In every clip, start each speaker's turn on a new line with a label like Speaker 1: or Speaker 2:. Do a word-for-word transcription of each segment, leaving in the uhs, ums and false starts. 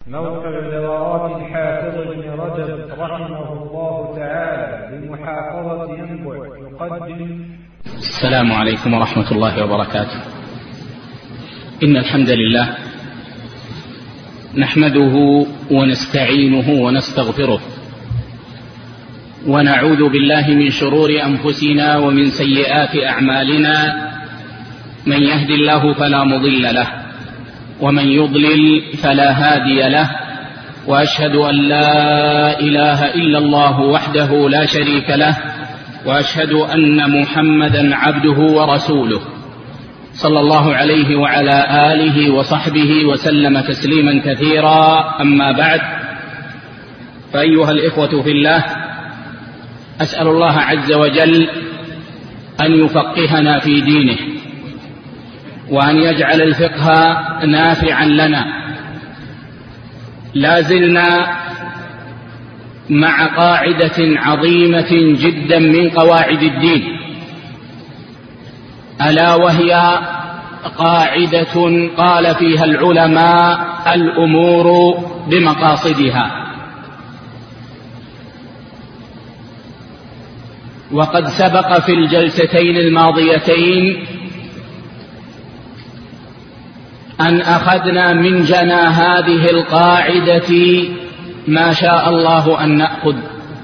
Speaker 1: موقع دورات الحافظ ابن رجب رحمه الله تعالى بمحافظة ينبع يقدم.
Speaker 2: السلام عليكم ورحمة الله وبركاته. إن الحمد لله نحمده ونستعينه ونستغفره ونعوذ بالله من شرور أنفسنا ومن سيئات أعمالنا. من يهد الله فلا مضل له ومن يضلل فلا هادي له، وأشهد أن لا إله إلا الله وحده لا شريك له، وأشهد أن محمدا عبده ورسوله صلى الله عليه وعلى آله وصحبه وسلم تسليما كثيرا. أما بعد، فأيها الإخوة في الله، أسأل الله عز وجل أن يفقهنا في دينه، وأن يجعل الفقه نافعا لنا. لا زلنا مع قاعدة عظيمة جدا من قواعد الدين، ألا وهي قاعدة قال فيها العلماء: الأمور بمقاصدها. وقد سبق في الجلستين الماضيتين أن أخذنا من جنى هذه القاعدة ما شاء الله أن نأخذ،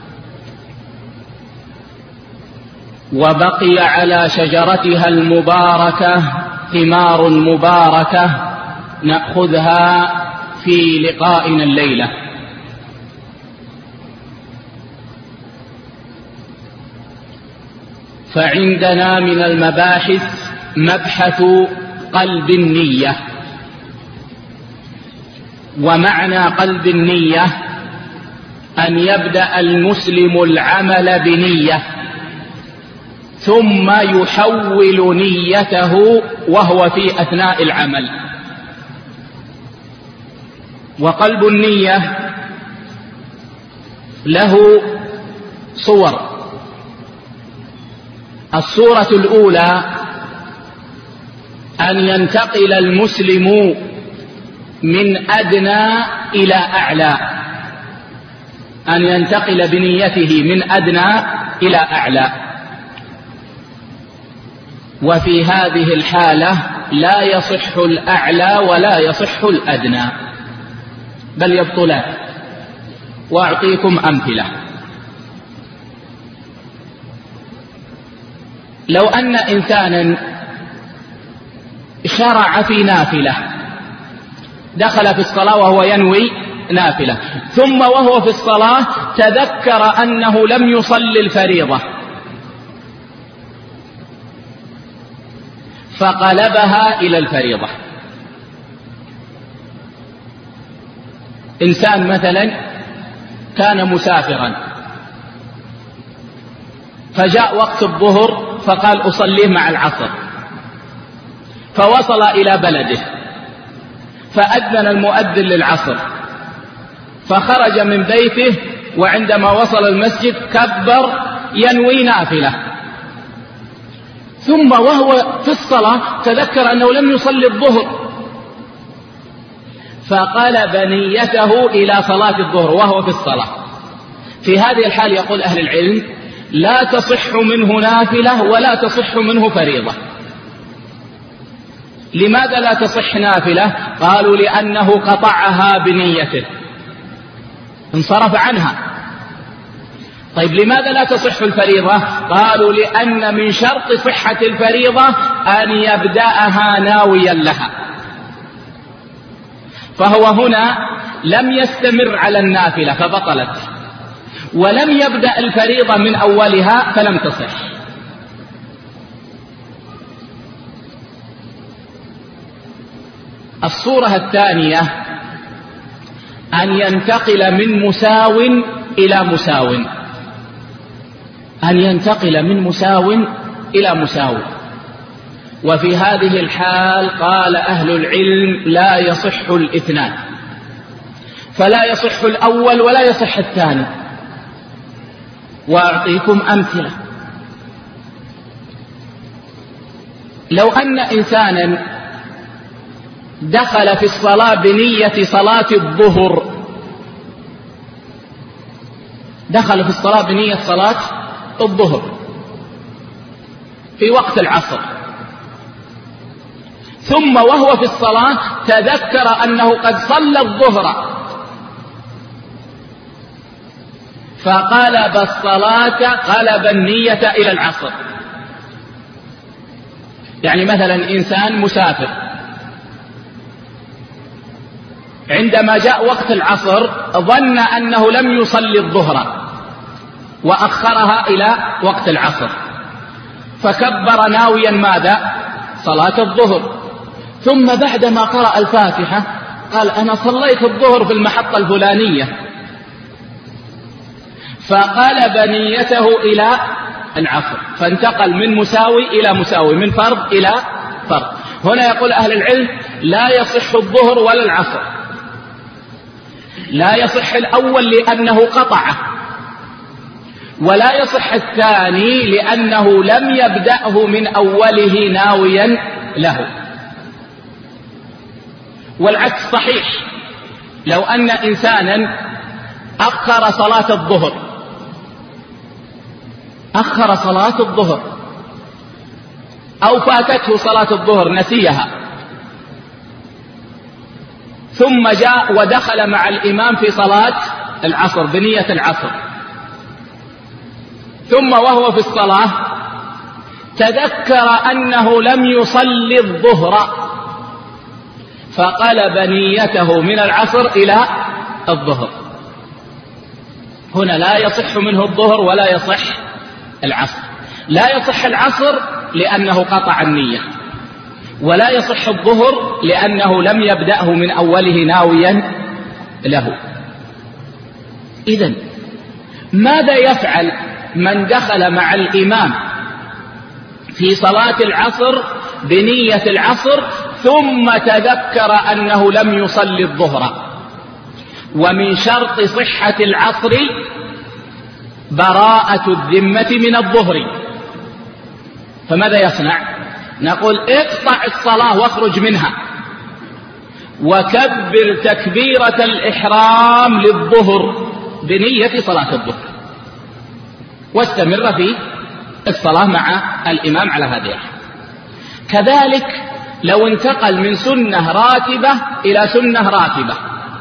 Speaker 2: وبقي على شجرتها المباركة ثمار مباركة نأخذها في لقائنا الليلة. فعندنا من المباحث مبحث قلب النية. ومعنى قلب النية أن يبدأ المسلم العمل بنية ثم يحول نيته وهو في أثناء العمل. وقلب النية له صور. الصورة الأولى أن ينتقل المسلم من أدنى إلى أعلى، أن ينتقل بنيته من أدنى إلى أعلى. وفي هذه الحالة لا يصح الأعلى ولا يصح الأدنى، بل يبطلان. وأعطيكم أمثلة. لو أن إنسانا شرع في نافلة، دخل في الصلاة وهو ينوي نافلة، ثم وهو في الصلاة تذكر أنه لم يصلي الفريضة فقلبها إلى الفريضة. إنسان مثلا كان مسافرا فجاء وقت الظهر فقال أصليه مع العصر، فوصل إلى بلده فأذن المؤذن للعصر، فخرج من بيته، وعندما وصل المسجد كبر ينوي نافلة، ثم وهو في الصلاة تذكر أنه لم يصلي الظهر فقلب نيته إلى صلاة الظهر وهو في الصلاة. في هذه الحال يقول أهل العلم: لا تصح منه نافلة ولا تصح منه فريضة. لماذا لا تصح نافلة؟ قالوا: لأنه قطعها بنيته، انصرف عنها. طيب لماذا لا تصح الفريضة؟ قالوا: لأن من شرط صحة الفريضة أن يبدأها ناويا لها، فهو هنا لم يستمر على النافلة فبطلت، ولم يبدأ الفريضة من أولها فلم تصح. الصورة الثانية أن ينتقل من مساو إلى مساو، أن ينتقل من مساو إلى مساو. وفي هذه الحال قال أهل العلم: لا يصح الاثنان، فلا يصح الأول ولا يصح الثاني. وأعطيكم أمثلة. لو أن إنسانا دخل في الصلاة بنية صلاة الظهر، دخل في الصلاة بنية صلاة الظهر في وقت العصر، ثم وهو في الصلاة تذكر أنه قد صلى الظهر فقلب الصلاة، قلب النية إلى العصر. يعني مثلا إنسان مسافر عندما جاء وقت العصر ظن أنه لم يصلي الظهر وأخرها إلى وقت العصر، فكبر ناويا ماذا؟ صلاة الظهر. ثم بعدما قرأ الفاتحة قال أنا صليت الظهر في المحطة الفلانية، فقلب نيته إلى العصر، فانتقل من مساوي إلى مساوي، من فرض إلى فرض. هنا يقول أهل العلم لا يصح الظهر ولا العصر. لا يصح الأول لأنه قطعه، ولا يصح الثاني لأنه لم يبدأه من أوله ناويا له. والعكس صحيح، لو أن إنسانا أخر صلاة الظهر أخر صلاة الظهر أو فاتته صلاة الظهر نسيها، ثم جاء ودخل مع الإمام في صلاة العصر بنية العصر، ثم وهو في الصلاة تذكر أنه لم يصلي الظهر فقلب نيته من العصر إلى الظهر. هنا لا يصح منه الظهر ولا يصح العصر. لا يصح العصر لأنه قطع النية، ولا يصح الظهر لأنه لم يبدأه من أوله ناويا له. إذن ماذا يفعل من دخل مع الإمام في صلاة العصر بنية العصر ثم تذكر أنه لم يصلي الظهر؟ ومن شرط صحة العصر براءة الذمة من الظهر، فماذا يصنع؟ نقول اقطع الصلاة واخرج منها وكبر تكبيرة الإحرام للظهر بنية صلاة الظهر، واستمر في الصلاة مع الإمام على هذه الحال. كذلك لو انتقل من سنة راتبة إلى سنة راتبة،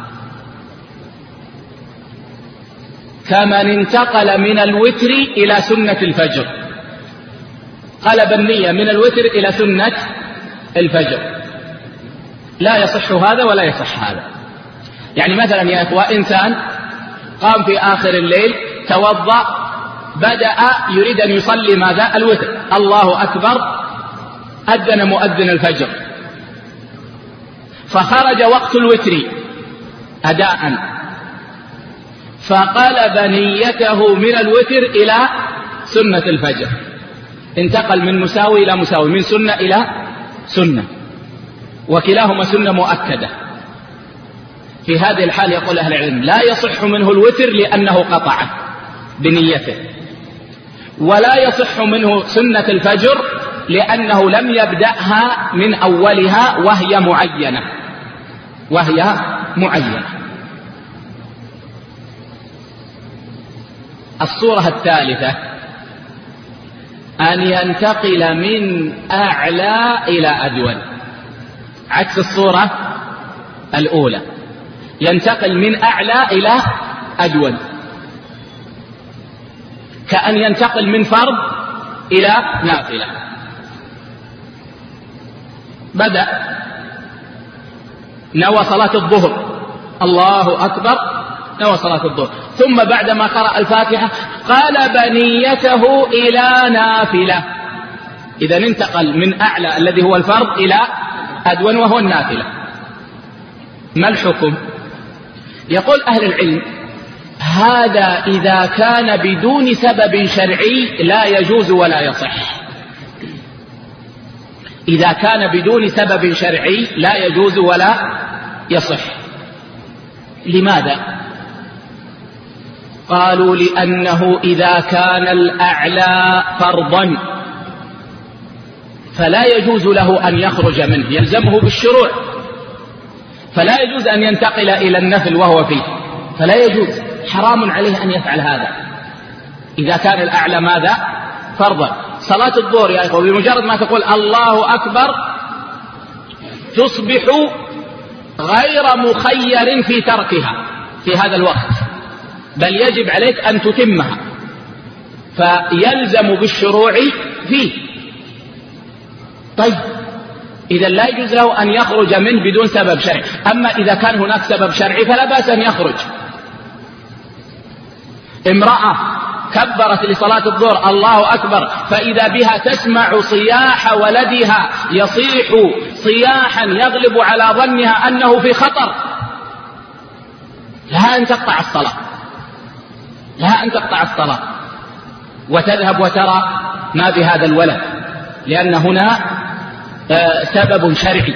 Speaker 2: كمن انتقل من الوتر إلى سنة الفجر، قلب النية من الوتر إلى سنة الفجر، لا يصح هذا ولا يصح هذا. يعني مثلا يا إخوة إنسان قام في آخر الليل توضأ بدأ يريد أن يصلي ماذا؟ الوتر، الله أكبر، أذن مؤذن الفجر، فخرج وقت الوتر أداء، فقلب نيته من الوتر إلى سنة الفجر، انتقل من مساوي إلى مساوي، من سنة إلى سنة، وكلاهما سنة مؤكدة. في هذه الحال يقول أهل العلم لا يصح منه الوتر لأنه قطعه بنيته، ولا يصح منه سنة الفجر لأنه لم يبدأها من أولها وهي معينة وهي معينة. الصورة الثالثة أن ينتقل من أعلى إلى أدون، عكس الصورة الأولى، ينتقل من أعلى إلى أدون، كأن ينتقل من فرض إلى نافلة. بدأ نوى صلاة الظهر، الله أكبر، نوى صلاة الظهر، ثم بعدما قرأ الفاتحة قلب نيته إلى نافلة. إذا انتقل من أعلى الذي هو الفرض إلى أدون وهو النافلة. ما الحكم؟ يقول أهل العلم هذا إذا كان بدون سبب شرعي لا يجوز ولا يصح. إذا كان بدون سبب شرعي لا يجوز ولا يصح. لماذا؟ قالوا لأنه إذا كان الأعلى فرضا فلا يجوز له أن يخرج منه، يلزمه بالشروع، فلا يجوز أن ينتقل إلى النفل وهو فيه، فلا يجوز، حرام عليه أن يفعل هذا إذا كان الأعلى ماذا؟ فرضا. صلاة الظهر يا إخوة بمجرد ما تقول الله أكبر تصبح غير مخير في تركها في هذا الوقت، بل يجب عليك أن تتمها، فيلزم بالشروع فيه. طيب إذا لا يجوز له أن يخرج منه بدون سبب شرعي. أما إذا كان هناك سبب شرعي فلا بأس أن يخرج. امرأة كبرت لصلاة الظهر الله أكبر فإذا بها تسمع صياح ولدها يصيح صياحا يغلب على ظنها أنه في خطر، لها أن تقطع الصلاة، لها أن تقطع الصلاة وتذهب وترى ما بهذا الولد، لأن هنا سبب شرعي.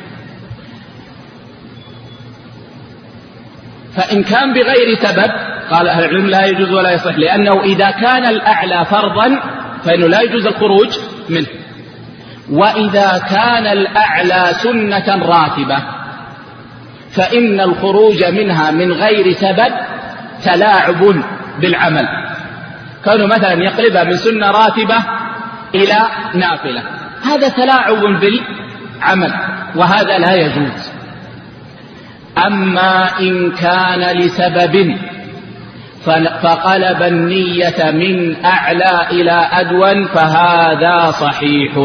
Speaker 2: فإن كان بغير سبب قال أهل العلم لا يجوز ولا يصح، لأنه إذا كان الأعلى فرضا فإنه لا يجوز الخروج منه، وإذا كان الأعلى سنة راتبة فإن الخروج منها من غير سبب تلاعب بالعمل، كانوا مثلا يقلبها من سنة راتبة إلى نافلة، هذا تلاعب بالعمل وهذا لا يجوز. أما إن كان لسبب فقلب النية من أعلى إلى أدون فهذا صحيح.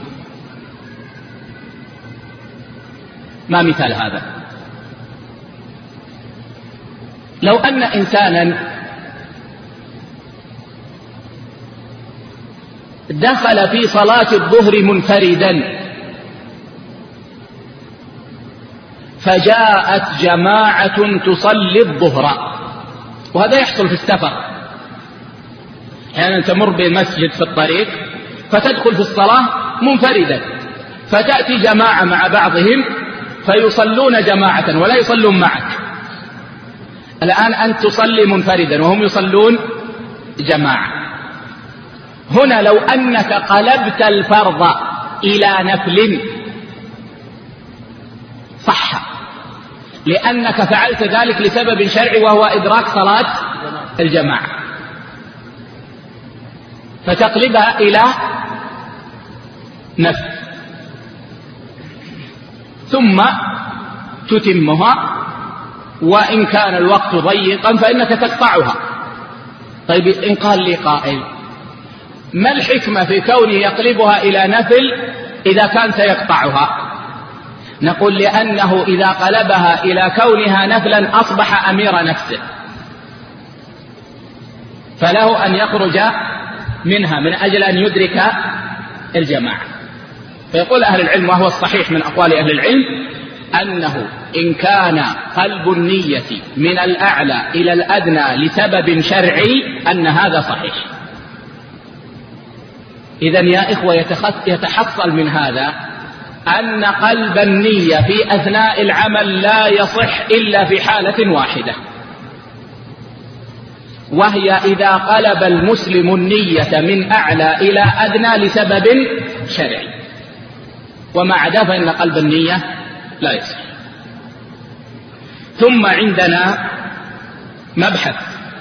Speaker 2: ما مثال هذا؟ لو أن إنسانا دخل في صلاة الظهر منفردا فجاءت جماعة تصلي الظهر، وهذا يحصل في السفر، أحيانا تمر بمسجد في الطريق فتدخل في الصلاة منفردا فتأتي جماعة مع بعضهم فيصلون جماعة ولا يصلون معك. الآن أنت تصلي منفردا وهم يصلون جماعة. هنا لو أنك قلبت الفرض إلى نفل صح، لأنك فعلت ذلك لسبب شرعي وهو إدراك صلاة الجماعة، فتقلبها إلى نفل ثم تتمها، وإن كان الوقت ضيقا فإنك تقطعها. طيب إن قال لي قائل ما الحكمة في كونه يقلبها إلى نفل إذا كان سيقطعها؟ نقول لأنه إذا قلبها إلى كونها نفلا أصبح أمير نفسه، فله أن يخرج منها من أجل أن يدرك الجماعة. فيقول أهل العلم وهو الصحيح من أقوال أهل العلم أنه إن كان قلب النية من الأعلى إلى الأدنى لسبب شرعي أن هذا صحيح. إذن يا إخوة يتحصل من هذا أن قلب النية في أثناء العمل لا يصح إلا في حالة واحدة، وهي إذا قلب المسلم النية من أعلى إلى أدنى لسبب شرعي، وما عدا فإن قلب النية لا يصح. ثم عندنا مبحث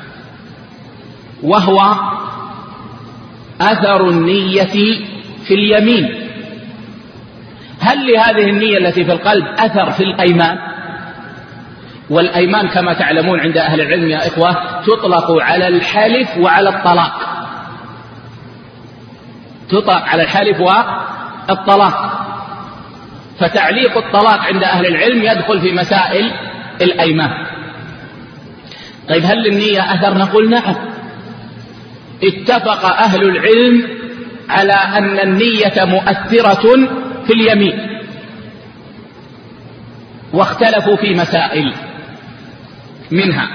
Speaker 2: وهو أثر النية في اليمين. هل لهذه النية التي في القلب أثر في الأيمان؟ والأيمان كما تعلمون عند أهل العلم يا إخوة تطلق على الحلف وعلى الطلاق، تطلق على الحلف والطلاق، فتعليق الطلاق عند أهل العلم يدخل في مسائل الأيمان. طيب هل للنية أثر؟ نقول نعم، اتفق أهل العلم على أن النية مؤثرة في اليمين، واختلفوا في مسائل منها: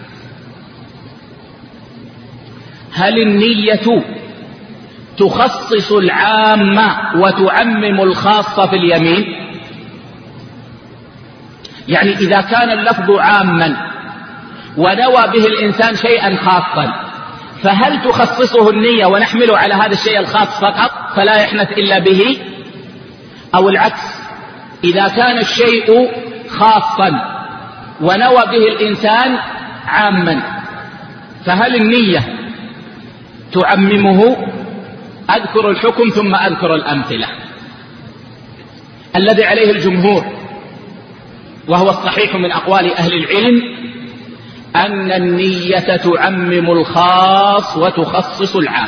Speaker 2: هل النية تخصص العام وتعمم الخاص في اليمين؟ يعني إذا كان اللفظ عاما ونوى به الإنسان شيئا خاصا فهل تخصصه النية ونحمله على هذا الشيء الخاص فقط فلا يحنث إلا به، أو العكس؟ إذا كان الشيء خاصا ونوى به الإنسان عاما، فهل النية تعممه؟ أذكر الحكم ثم أذكر الأمثلة. الذي عليه الجمهور وهو الصحيح من أقوال أهل العلم أن النية تعمم الخاص وتخصص العام.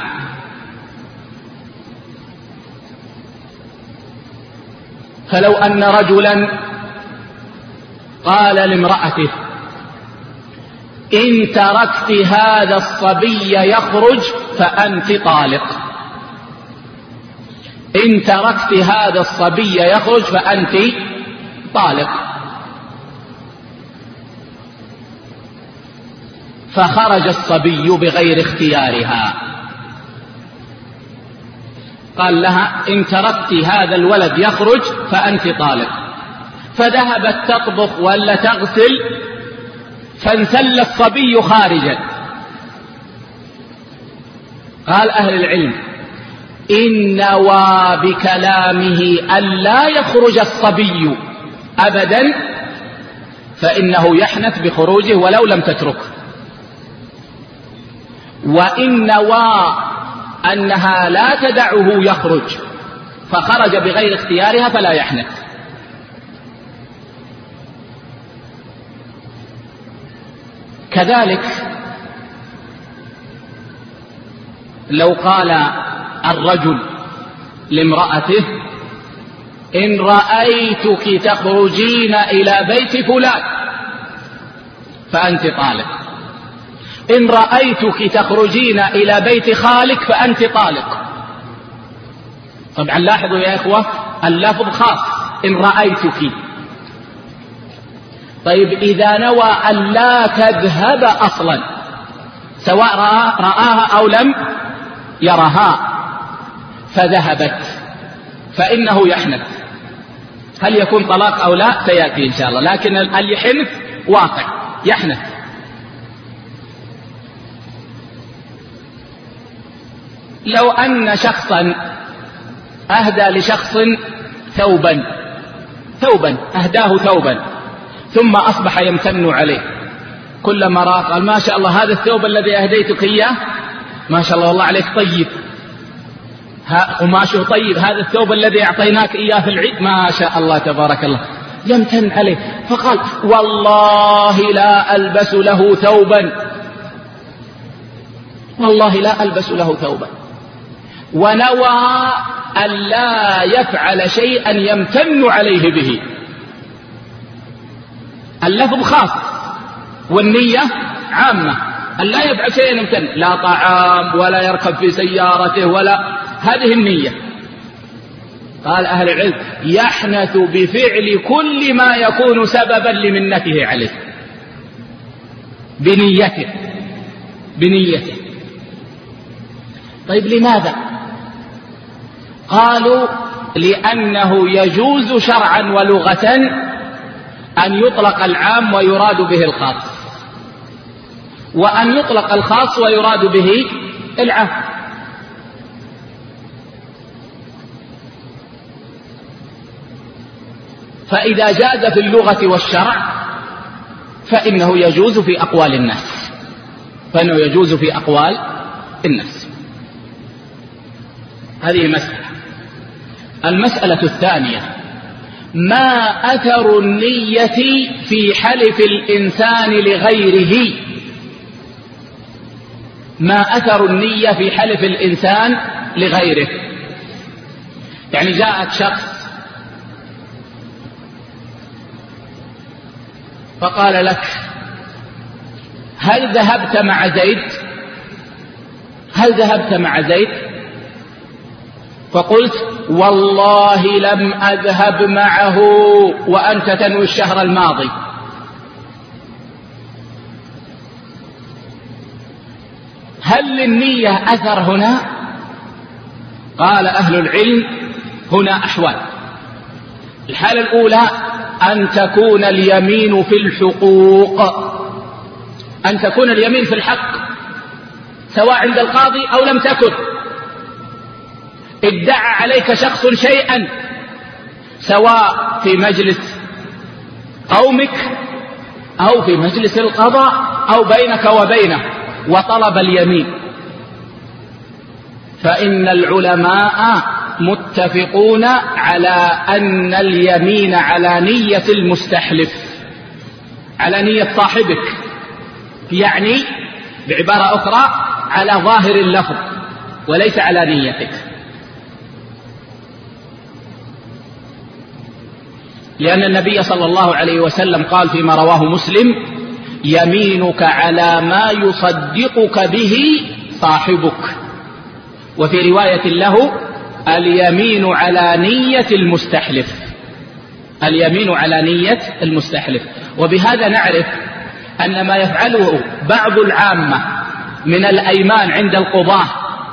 Speaker 2: فلو أن رجلا قال لامرأته إن تركت هذا الصبي يخرج فأنت طالق، إن تركت هذا الصبي يخرج فأنت طالق، فخرج الصبي بغير اختيارها، قال لها إن تركت هذا الولد يخرج فأنت طالق، فذهبت تطبخ ولا تغسل فانسل الصبي خارجا. قال أهل العلم إن نوى بكلامه ألا يخرج الصبي أبدا فإنه يحنث بخروجه ولو لم تتركه، وإن نوى أنها لا تدعه يخرج فخرج بغير اختيارها فلا يحنث. كذلك لو قال الرجل لامرأته إن رأيتك تخرجين إلى بيت فلان فأنت طالق، إن رأيتك تخرجين إلى بيت خالك فأنت طالق. طبعا لاحظوا يا إخوة اللفظ خاص، إن رأيتك. طيب إذا نوى أن لا تذهب أصلا سواء رآها أو لم يرها فذهبت فإنه يحنث، هل يكون طلاق أو لا سيأتي إن شاء الله، لكن الحنث واقع يحنث. لو أن شخصا أهدى لشخص ثوبا ثوبا أهداه ثوبا ثم أصبح يمتن عليه، كلما رأى قال ما شاء الله هذا الثوب الذي أهديتك إياه ما شاء الله والله عليك طيب، قماشه طيب، هذا الثوب الذي أعطيناك إياه في العيد ما شاء الله تبارك الله، يمتن عليه، فقال والله لا ألبس له ثوبا، والله لا ألبس له ثوبا، ونوى أن لا يفعل شيئا يمتن عليه به. اللفظ خاص والنية عامة، أن لا يفعل شيئا يمتن، لا طعام ولا يركب في سيارته ولا، هذه النية. قال أهل العلم يحنث بفعل كل ما يكون سببا لمنته عليه بنيته بنيته. طيب لماذا؟ قالوا لأنه يجوز شرعا ولغة أن يطلق العام ويراد به الخاص، وأن يطلق الخاص ويراد به العام. فإذا جاز في اللغة والشرع فإنه يجوز في أقوال الناس، فإنه يجوز في أقوال الناس. هذه مسألة. المسألة الثانية ما أثر النية في حلف الإنسان لغيره؟ ما أثر النية في حلف الإنسان لغيره؟ يعني جاءك شخص فقال لك هل ذهبت مع زيد؟ هل ذهبت مع زيد؟ فقلت والله لم أذهب معه وأنت تنوي الشهر الماضي. هل للنية أثر هنا؟ قال أهل العلم هنا أحوال. الحالة الأولى أن تكون اليمين في الحقوق، أن تكون اليمين في الحق سواء عند القاضي أو لم تكن. ادعى عليك شخص شيئا سواء في مجلس قومك أو في مجلس القضاء أو بينك وبينه وطلب اليمين، فإن العلماء متفقون على أن اليمين على نية المستحلف، على نية صاحبك، يعني بعبارة أخرى على ظاهر اللفظ وليس على نيتك. لأن النبي صلى الله عليه وسلم قال فيما رواه مسلم: يمينك على ما يصدقك به صاحبك. وفي رواية له: اليمين على نية المستحلف، اليمين على نية المستحلف. وبهذا نعرف أن ما يفعله بعض العامة من الأيمان عند القضاة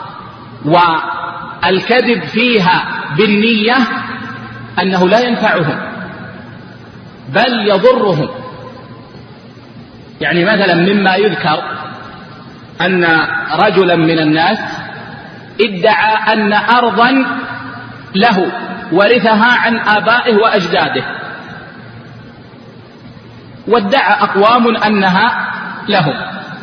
Speaker 2: والكذب فيها بالنية أنه لا ينفعهم بل يضرهم. يعني مثلا مما يذكر أن رجلا من الناس ادعى أن أرضا له ورثها عن آبائه وأجداده، وادعى أقوام أنها لهم،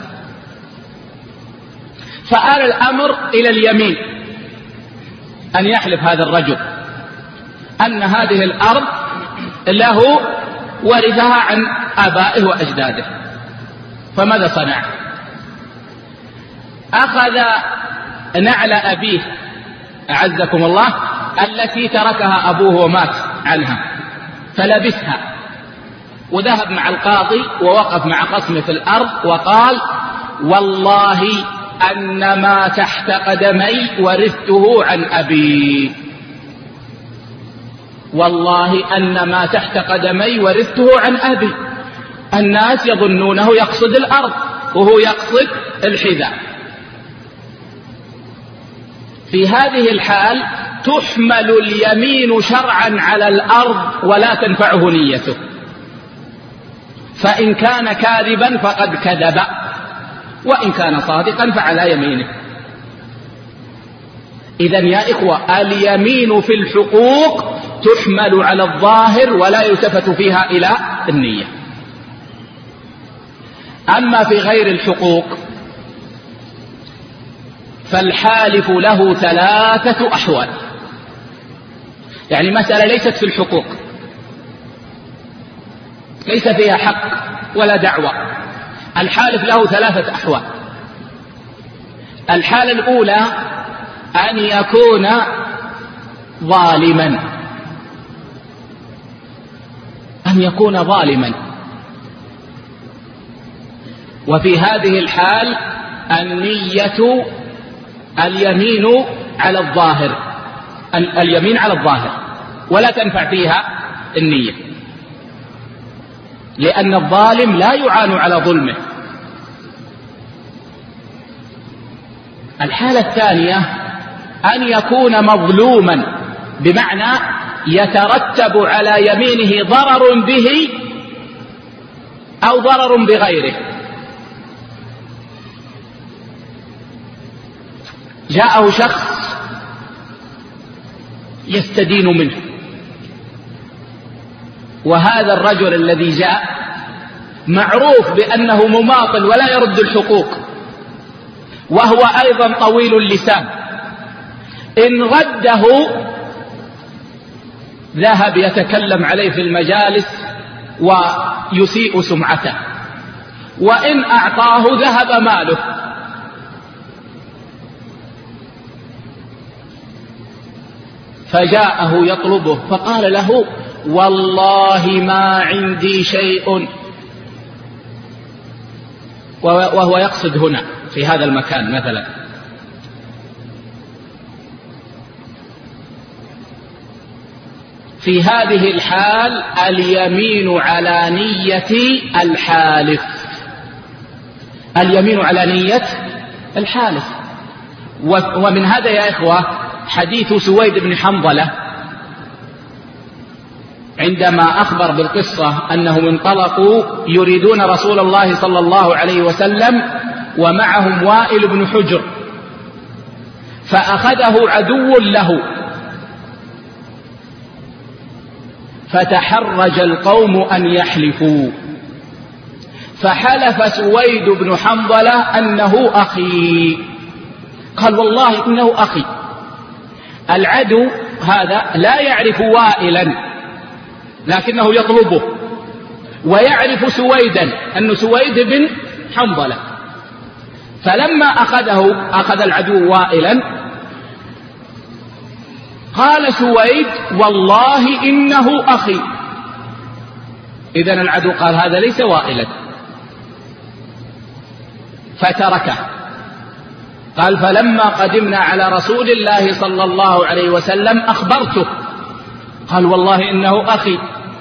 Speaker 2: فآل الأمر إلى اليمين، أن يحلف هذا الرجل أن هذه الأرض له ورثها عن آبائه وأجداده. فماذا صنع؟ أخذ نعل أبيه أعزكم الله التي تركها أبوه ومات عنها، فلبسها وذهب مع القاضي ووقف مع خصمه في الأرض وقال: والله أن ما تحت قدمي ورثته عن أبي، والله أن ما تحت قدمي ورثته عن أبي. الناس يظنونه يقصد الأرض وهو يقصد الحذاء. في هذه الحال تحمل اليمين شرعا على الأرض ولا تنفعه نيته، فإن كان كاذبا فقد كذب، وإن كان صادقا فعلى يمينه. إذن يا إخوة، اليمين في الحقوق تحمل على الظاهر ولا يلتفت فيها إلى النية. أما في غير الحقوق فالحالف له ثلاثة أحوال. يعني مسألة ليست في الحقوق، ليس فيها حق ولا دعوة، الحالف له ثلاثة أحوال. الحالة الأولى أن يكون ظالما، أن يكون ظالما، وفي هذه الحال النية اليمين على الظاهر، اليمين على الظاهر ولا تنفع فيها النية، لأن الظالم لا يعان على ظلمه. الحالة الثانية أن يكون مظلوما، بمعنى يترتب على يمينه ضرر به أو ضرر بغيره. جاءه شخص يستدين منه، وهذا الرجل الذي جاء معروف بأنه مماطل ولا يرد الحقوق، وهو أيضا طويل اللسان، إن رده ذهب يتكلم عليه في المجالس ويسيء سمعته، وإن أعطاه ذهب ماله. فجاءه يطلبه فقال له: والله ما عندي شيء، وهو يقصد هنا في هذا المكان مثلا. في هذه الحال اليمين على نية الحالف، اليمين على نية الحالف. ومن هذا يا إخوة حديث سويد بن حنظلة عندما أخبر بالقصة أنهم انطلقوا يريدون رسول الله صلى الله عليه وسلم ومعهم وائل بن حجر، فأخذه عدو له فتحرج القوم أن يحلفوا، فحلف سويد بن حنظلة أنه أخي، قال والله إنه أخي. العدو هذا لا يعرف وائلا لكنه يطلبه، ويعرف سويدا أن سويد بن حنظلة، فلما أخذه أخذ العدو وائلا قال سويد والله إنه أخي. إذن العدو قال هذا ليس وائلا فتركه. قال فلما قدمنا على رسول الله صلى الله عليه وسلم أخبرته، قال والله إنه أخي.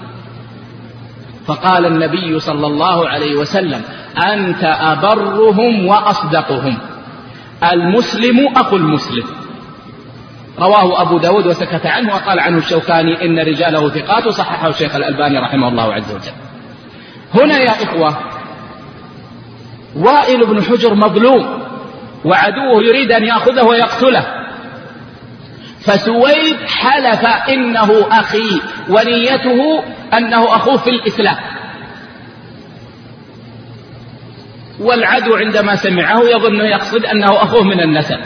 Speaker 2: فقال النبي صلى الله عليه وسلم أنت أبرهم وأصدقهم، المسلم أخو المسلم. رواه أبو داود وسكت عنه، وقال عنه الشوكاني إن رجاله ثقات، وصححه الشيخ الألباني رحمه الله عز وجل. هنا يا إخوة وائل بن حجر مظلوم وعدوه يريد أن يأخذه ويقتله، فسويد حلف إنه أخي ونيته أنه أخوه في الإسلام، والعدو عندما سمعه يظن يقصد أنه أخوه من النسب،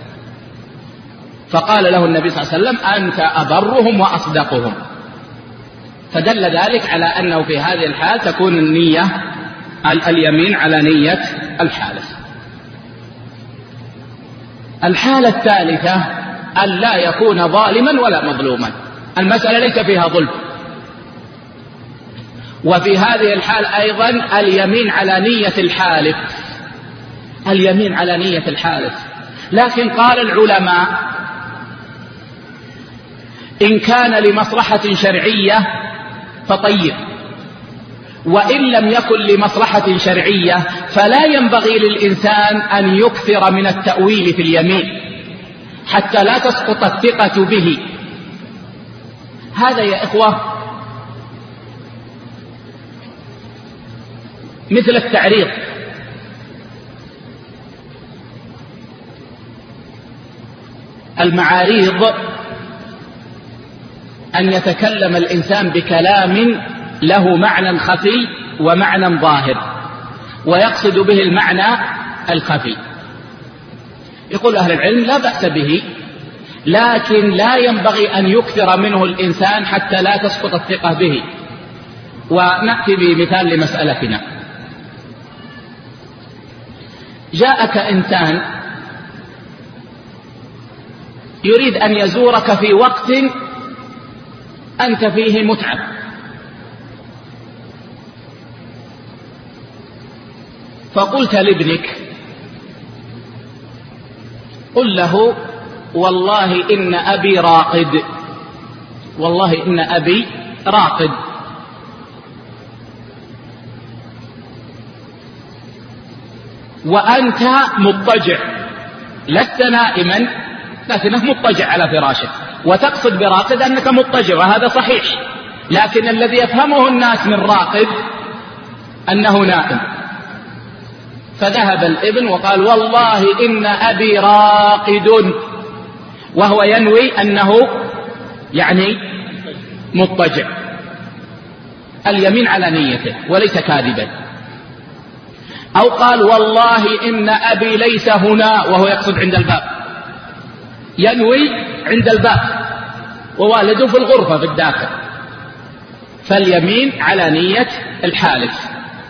Speaker 2: فقال له النبي صلى الله عليه وسلم أنت أبرهم وأصدقهم. فدل ذلك على أنه في هذه الحال تكون النية اليمين على نية الحالف. الحالة الثالثة أن لا يكون ظالما ولا مظلوما، المسألة ليس فيها ظلم، وفي هذه الحال أيضا اليمين على نية الحالف، اليمين على نية الحالف. لكن قال العلماء إن كان لمصلحة شرعية فطيب، وإن لم يكن لمصلحة شرعية فلا ينبغي للإنسان أن يكثر من التأويل في اليمين حتى لا تسقط الثقة به. هذا يا إخوة مثل التعريض، المعاريض أن يتكلم الإنسان بكلام له معنى خفي ومعنى ظاهر ويقصد به المعنى الخفي. يقول أهل العلم لا بأس به، لكن لا ينبغي أن يكثر منه الإنسان حتى لا تسقط الثقة به. ونأتي بمثال لمسألتنا. جاءك إنسان يريد أن يزورك في وقت أنت فيه متعب، فقلت لابنك قل له والله إن أبي راقد، والله إن أبي راقد، وأنت مضطجع لست نائما لكنك مضطجع على فراشك، وتقصد براقد أنك مضطجع، وهذا صحيح، لكن الذي يفهمه الناس من راقد أنه نائم. فذهب الابن وقال والله إن أبي راقد، وهو ينوي أنه يعني مضطجع، اليمين على نيته وليس كاذبا. أو قال والله إن أبي ليس هنا، وهو يقصد عند الباب، ينوي عند الباب ووالده في الغرفة في الداخل، فاليمين على نية الحالف.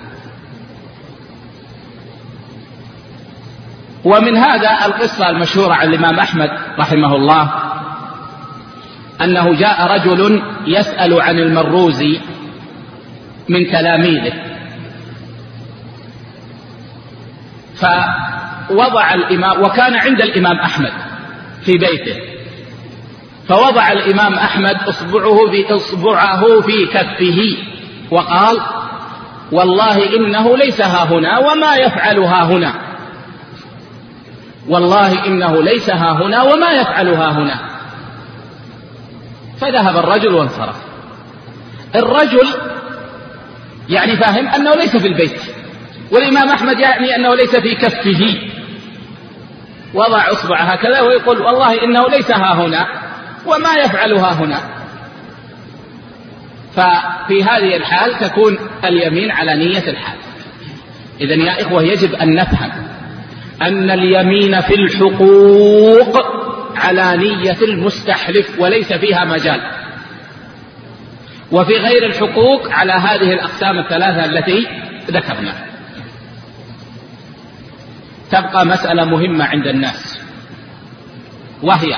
Speaker 2: ومن هذا القصة المشهورة عن الإمام أحمد رحمه الله أنه جاء رجل يسأل عن المروزي من تلاميذه، فوضع الإمام، وكان عند الإمام أحمد في بيته، فوضع الإمام أحمد إصبعه بإصبعه في كفه وقال والله إنه ليس ها هنا وما يفعل ها هنا، والله إنه ليس ها هنا وما يفعل ها هنا. فذهب الرجل وانصرف. الرجل يعني فاهم أنه ليس في البيت، والإمام أحمد يعني أنه ليس في كفه، وضع أصبع هكذا ويقول والله إنه ليس ها هنا وما يفعل ها هنا. ففي هذه الحال تكون اليمين على نية الحال. إذن يا إخوة يجب أن نفهم أن اليمين في الحقوق على نية المستحلف وليس فيها مجال، وفي غير الحقوق على هذه الأقسام الثلاثة التي ذكرنا. تبقى مسألة مهمة عند الناس، وهي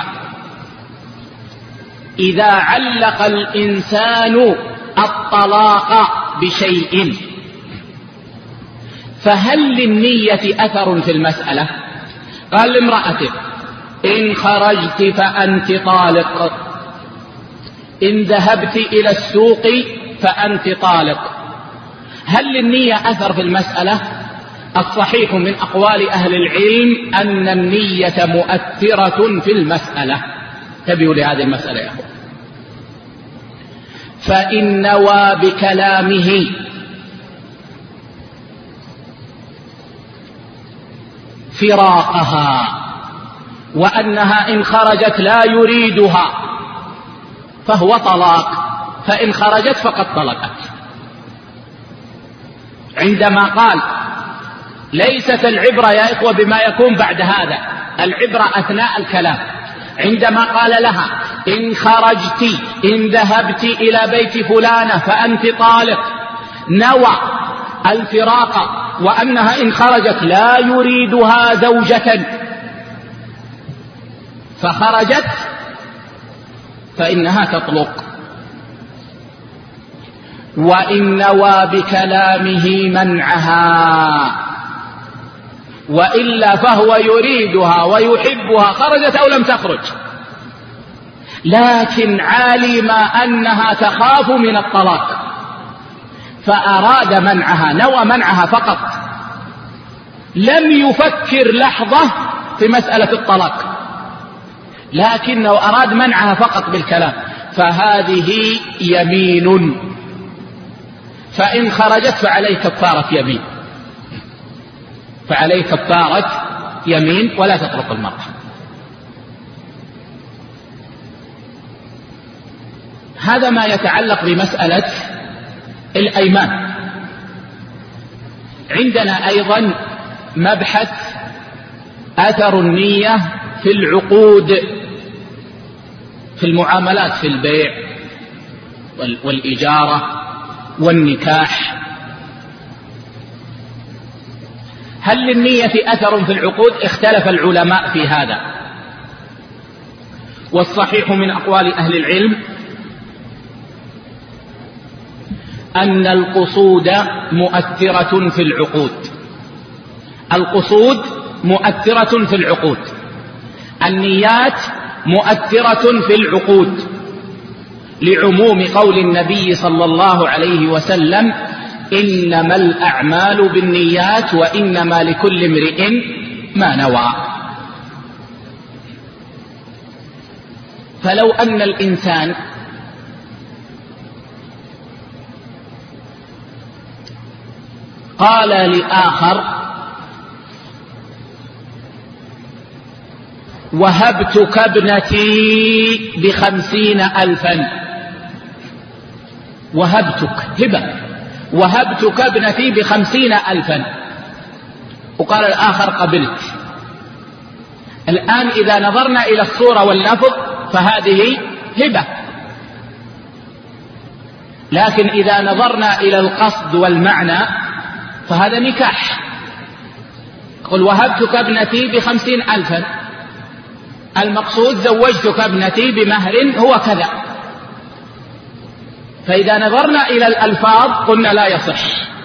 Speaker 2: إذا علق الإنسان الطلاق بشيء فهل للنية أثر في المسألة؟ قال لامرأته إن خرجت فأنت طالق، إن ذهبت إلى السوق فأنت طالق، هل للنية أثر في المسألة؟ الصحيح من أقوال أهل العلم أن النية مؤثرة في المسألة. تبيوا لهذه المسألة يا أخوة. فإن نوى بكلامه فراقها وأنها إن خرجت لا يريدها فهو طلاق، فإن خرجت فقد طلقت. عندما قال ليست العبرة يا إخوة بما يكون بعد هذا، العبرة أثناء الكلام. عندما قال لها إن خرجت إن ذهبت إلى بيت فلانة فأنت طالق، نوى الفراق وأنها إن خرجت لا يريدها زوجة فخرجت فإنها تطلق. وإن نوى بكلامه منعها وإلا فهو يريدها ويحبها خرجت أو لم تخرج، لكن علم أنها تخاف من الطلاق فأراد منعها، نوى منعها فقط، لم يفكر لحظة في مسألة الطلاق، لكنه أراد منعها فقط بالكلام، فهذه يمين، فإن خرجت فعليه كفارة يمين، فعليه كفارة يمين ولا تطلق المرأة. هذا ما يتعلق بمسألة الأيمان. عندنا أيضا مبحث أثر النية في العقود، في المعاملات، في البيع والإجارة والنكاح. هل للنية أثر في العقود؟ اختلف العلماء في هذا، والصحيح من أقوال أهل العلم أن القصود مؤثرة في العقود، القصود مؤثرة في العقود، النيات مؤثرة في العقود، لعموم قول النبي صلى الله عليه وسلم إنما الأعمال بالنيات وإنما لكل امرئ ما نوى. فلو أن الإنسان قال لآخر وهبتك ابنتي بخمسين ألفا، وهبتك هبة، وهبتك ابنتي بخمسين ألفا، وقال الآخر قبلت. الآن إذا نظرنا إلى الصورة واللفظ فهذه هبة، لكن إذا نظرنا إلى القصد والمعنى فهذا نكاح. قل وهبتك ابنتي بخمسين ألفا، المقصود زوجتك ابنتي بمهر هو كذا. فإذا نظرنا إلى الألفاظ قلنا لا يصح،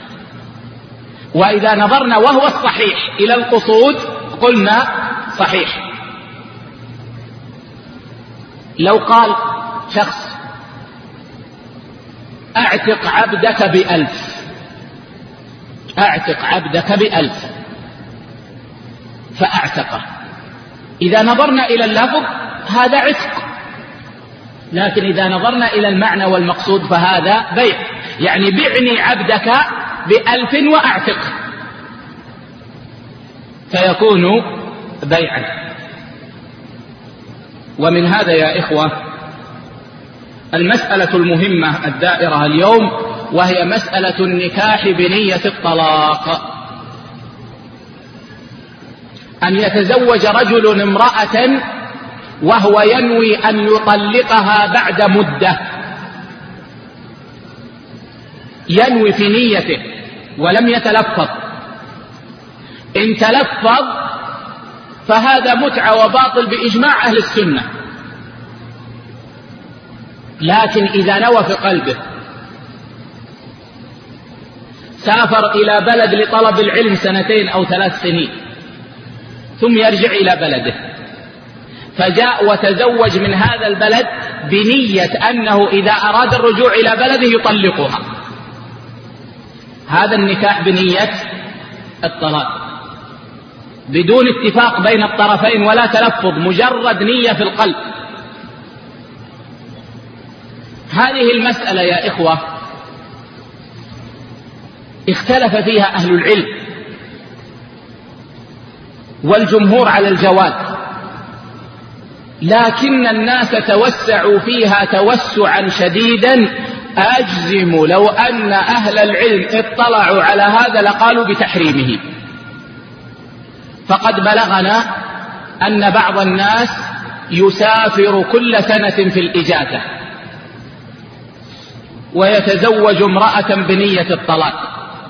Speaker 2: وإذا نظرنا وهو الصحيح إلى القصود قلنا صحيح. لو قال شخص أعتق عبدك بألف، أعتق عبدك بألف فأعتقه، إذا نظرنا إلى اللفظ هذا عتق، لكن إذا نظرنا إلى المعنى والمقصود فهذا بيع، يعني بعني عبدك بألف وأعتق، فيكون بيعا. ومن هذا يا إخوة المسألة المهمة الدائرة اليوم وهي مسألة النكاح بنية الطلاق. أن يتزوج رجل امرأة وهو ينوي أن يطلقها بعد مدة، ينوي في نيته ولم يتلفظ. إن تلفظ فهذا متعة وباطل بإجماع أهل السنة، لكن إذا نوى في قلبه، سافر إلى بلد لطلب العلم سنتين أو ثلاث سنين ثم يرجع إلى بلده، فجاء وتزوج من هذا البلد بنية أنه إذا أراد الرجوع إلى بلده يطلقها، هذا النكاح بنية الطلاق بدون اتفاق بين الطرفين ولا تلفظ، مجرد نية في القلب. هذه المسألة يا إخوة اختلف فيها أهل العلم، والجمهور على الجواز، لكن الناس توسعوا فيها توسعا شديدا. أجزم لو أن أهل العلم اطلعوا على هذا لقالوا بتحريمه. فقد بلغنا أن بعض الناس يسافر كل سنة في الإجازة ويتزوج امرأة بنية الطلاق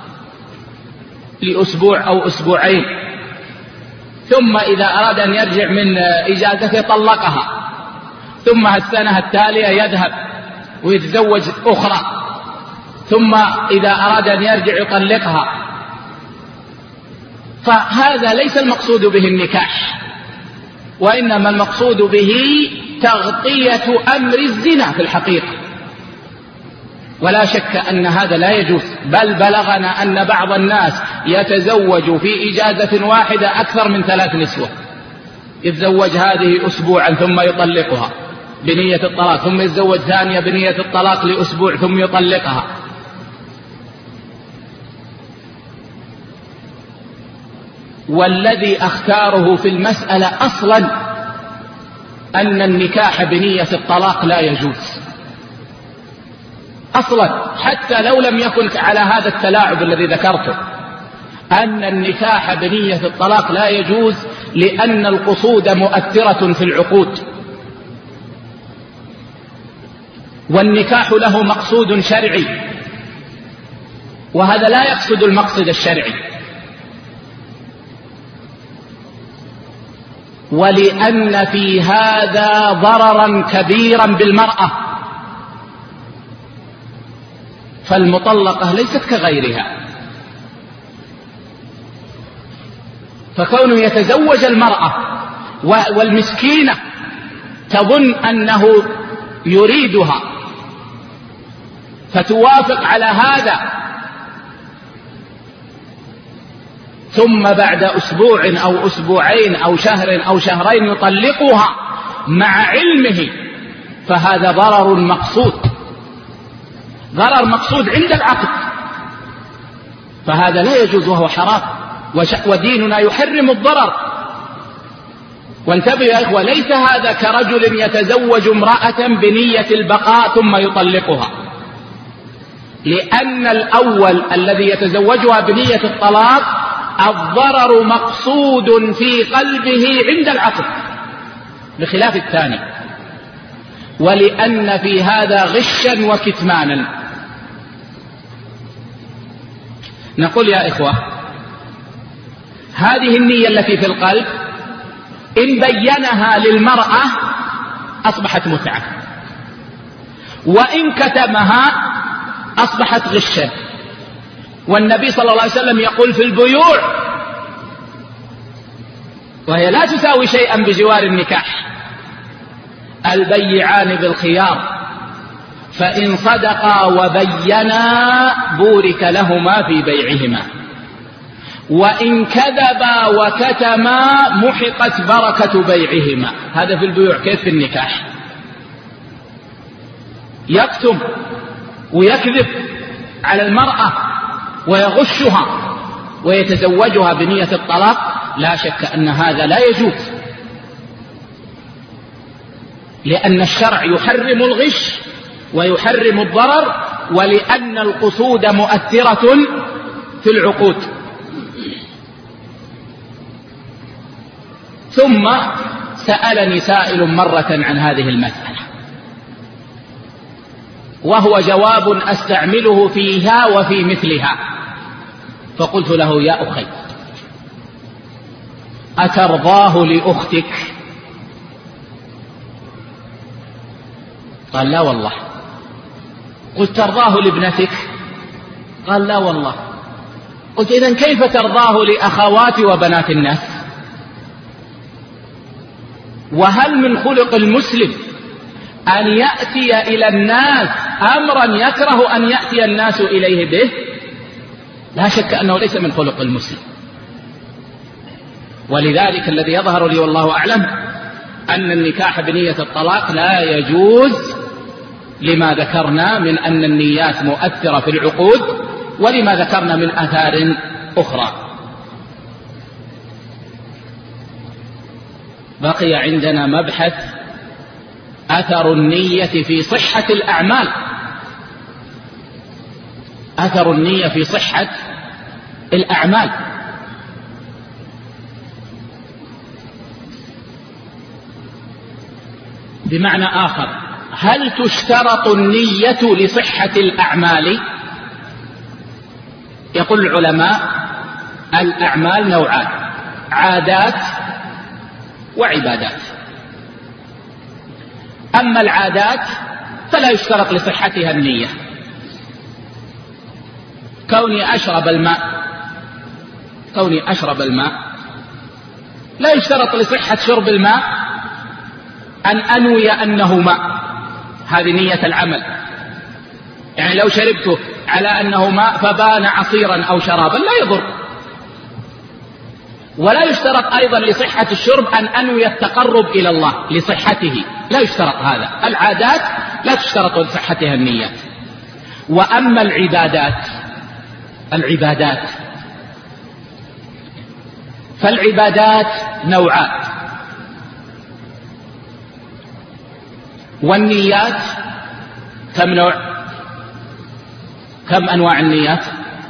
Speaker 2: لأسبوع أو أسبوعين، ثم إذا أراد أن يرجع من إجازته طلقها، ثم السنة التالية يذهب ويتزوج أخرى، ثم إذا أراد أن يرجع يطلقها. فهذا ليس المقصود به النكاح، وإنما المقصود به تغطية أمر الزنا في الحقيقة، ولا شك أن هذا لا يجوز. بل بلغنا أن بعض الناس يتزوج في إجازة واحدة أكثر من ثلاث نسوة، يتزوج هذه أسبوعا ثم يطلقها بنية الطلاق، ثم يتزوج ثانية بنية الطلاق لأسبوع ثم يطلقها. والذي أختاره في المسألة أصلا أن النكاح بنية الطلاق لا يجوز أصلا، حتى لو لم يكن على هذا التلاعب الذي ذكرته، أن النكاح بنية الطلاق لا يجوز، لأن القصود مؤثرة في العقود، والنكاح له مقصود شرعي، وهذا لا يقصد المقصد الشرعي. ولأن في هذا ضررا كبيرا بالمرأة، فالمطلقة ليست كغيرها، فكونه يتزوج المرأة والمسكينة تظن أنه يريدها فتوافق على هذا، ثم بعد أسبوع أو أسبوعين أو شهر أو شهرين يطلقها مع علمه، فهذا ضرر مقصود، ضرر مقصود عند العقد، فهذا لا يجوز وهو حرام، وديننا يحرم الضرر. وانتبهوا يا إخوة، ليس هذا كرجل يتزوج امرأة بنية البقاء ثم يطلقها، لأن الأول الذي يتزوجها بنية الطلاق الضرر مقصود في قلبه عند العقد بخلاف الثاني، ولأن في هذا غشا وكتمانا. نقول يا إخوة، هذه النية التي في القلب إن بينها للمرأة أصبحت متعة، وإن كتمها أصبحت غشا. والنبي صلى الله عليه وسلم يقول في البيوع، وهي لا تساوي شيئا بجوار النكاح: البيعان بالخيار، فإن صدقا وبينا بورك لهما في بيعهما، وإن كذبا وكتما محقت بركة بيعهما. هذا في البيوع، كيف في النكاح؟ يكتم ويكذب على المرأة ويغشها ويتزوجها بنية الطلاق، لا شك أن هذا لا يجوز، لأن الشرع يحرم الغش ويحرم الضرر، ولأن القصود مؤثرة في العقود. ثم سألني سائل مرة عن هذه المسألة، وهو جواب أستعمله فيها وفي مثلها، فقلت له: يا أخي، أترضاه لأختك؟ قال: لا والله. قلت: ترضاه لابنتك؟ قال: لا والله. قلت: إذن كيف ترضاه لأخوات وبنات الناس؟ وهل من خلق المسلم أن يأتي إلى الناس أمرا يكره أن يأتي الناس إليه به؟ لا شك أنه ليس من خلق المسلم. ولذلك الذي يظهر لي والله أعلم أن النكاح بنية الطلاق لا يجوز، لما ذكرنا من أن النيات مؤثرة في العقود، ولما ذكرنا من آثار أخرى. بقي عندنا مبحث أثر النية في صحة الأعمال. أثر النية في صحة الأعمال. بمعنى آخر، هل تشترط النية لصحة الأعمال؟ يقول العلماء: الأعمال نوعان، عادات وعبادات. أما العادات فلا يشترط لصحتها النية. كوني أشرب الماء كوني أشرب الماء لا يشترط لصحة شرب الماء أن أنوي أنه ماء، هذه نية العمل. يعني لو شربته على أنه ماء فبان عصيرا أو شرابا لا يضر. ولا يشترط أيضا لصحة الشرب أن أنوي التقرب إلى الله لصحته، لا يشترط هذا. العادات لا تشترط لصحتها النيات. وأما العبادات العبادات فالعبادات نوعات، والنيات كم نوع؟ كم أنواع النيات؟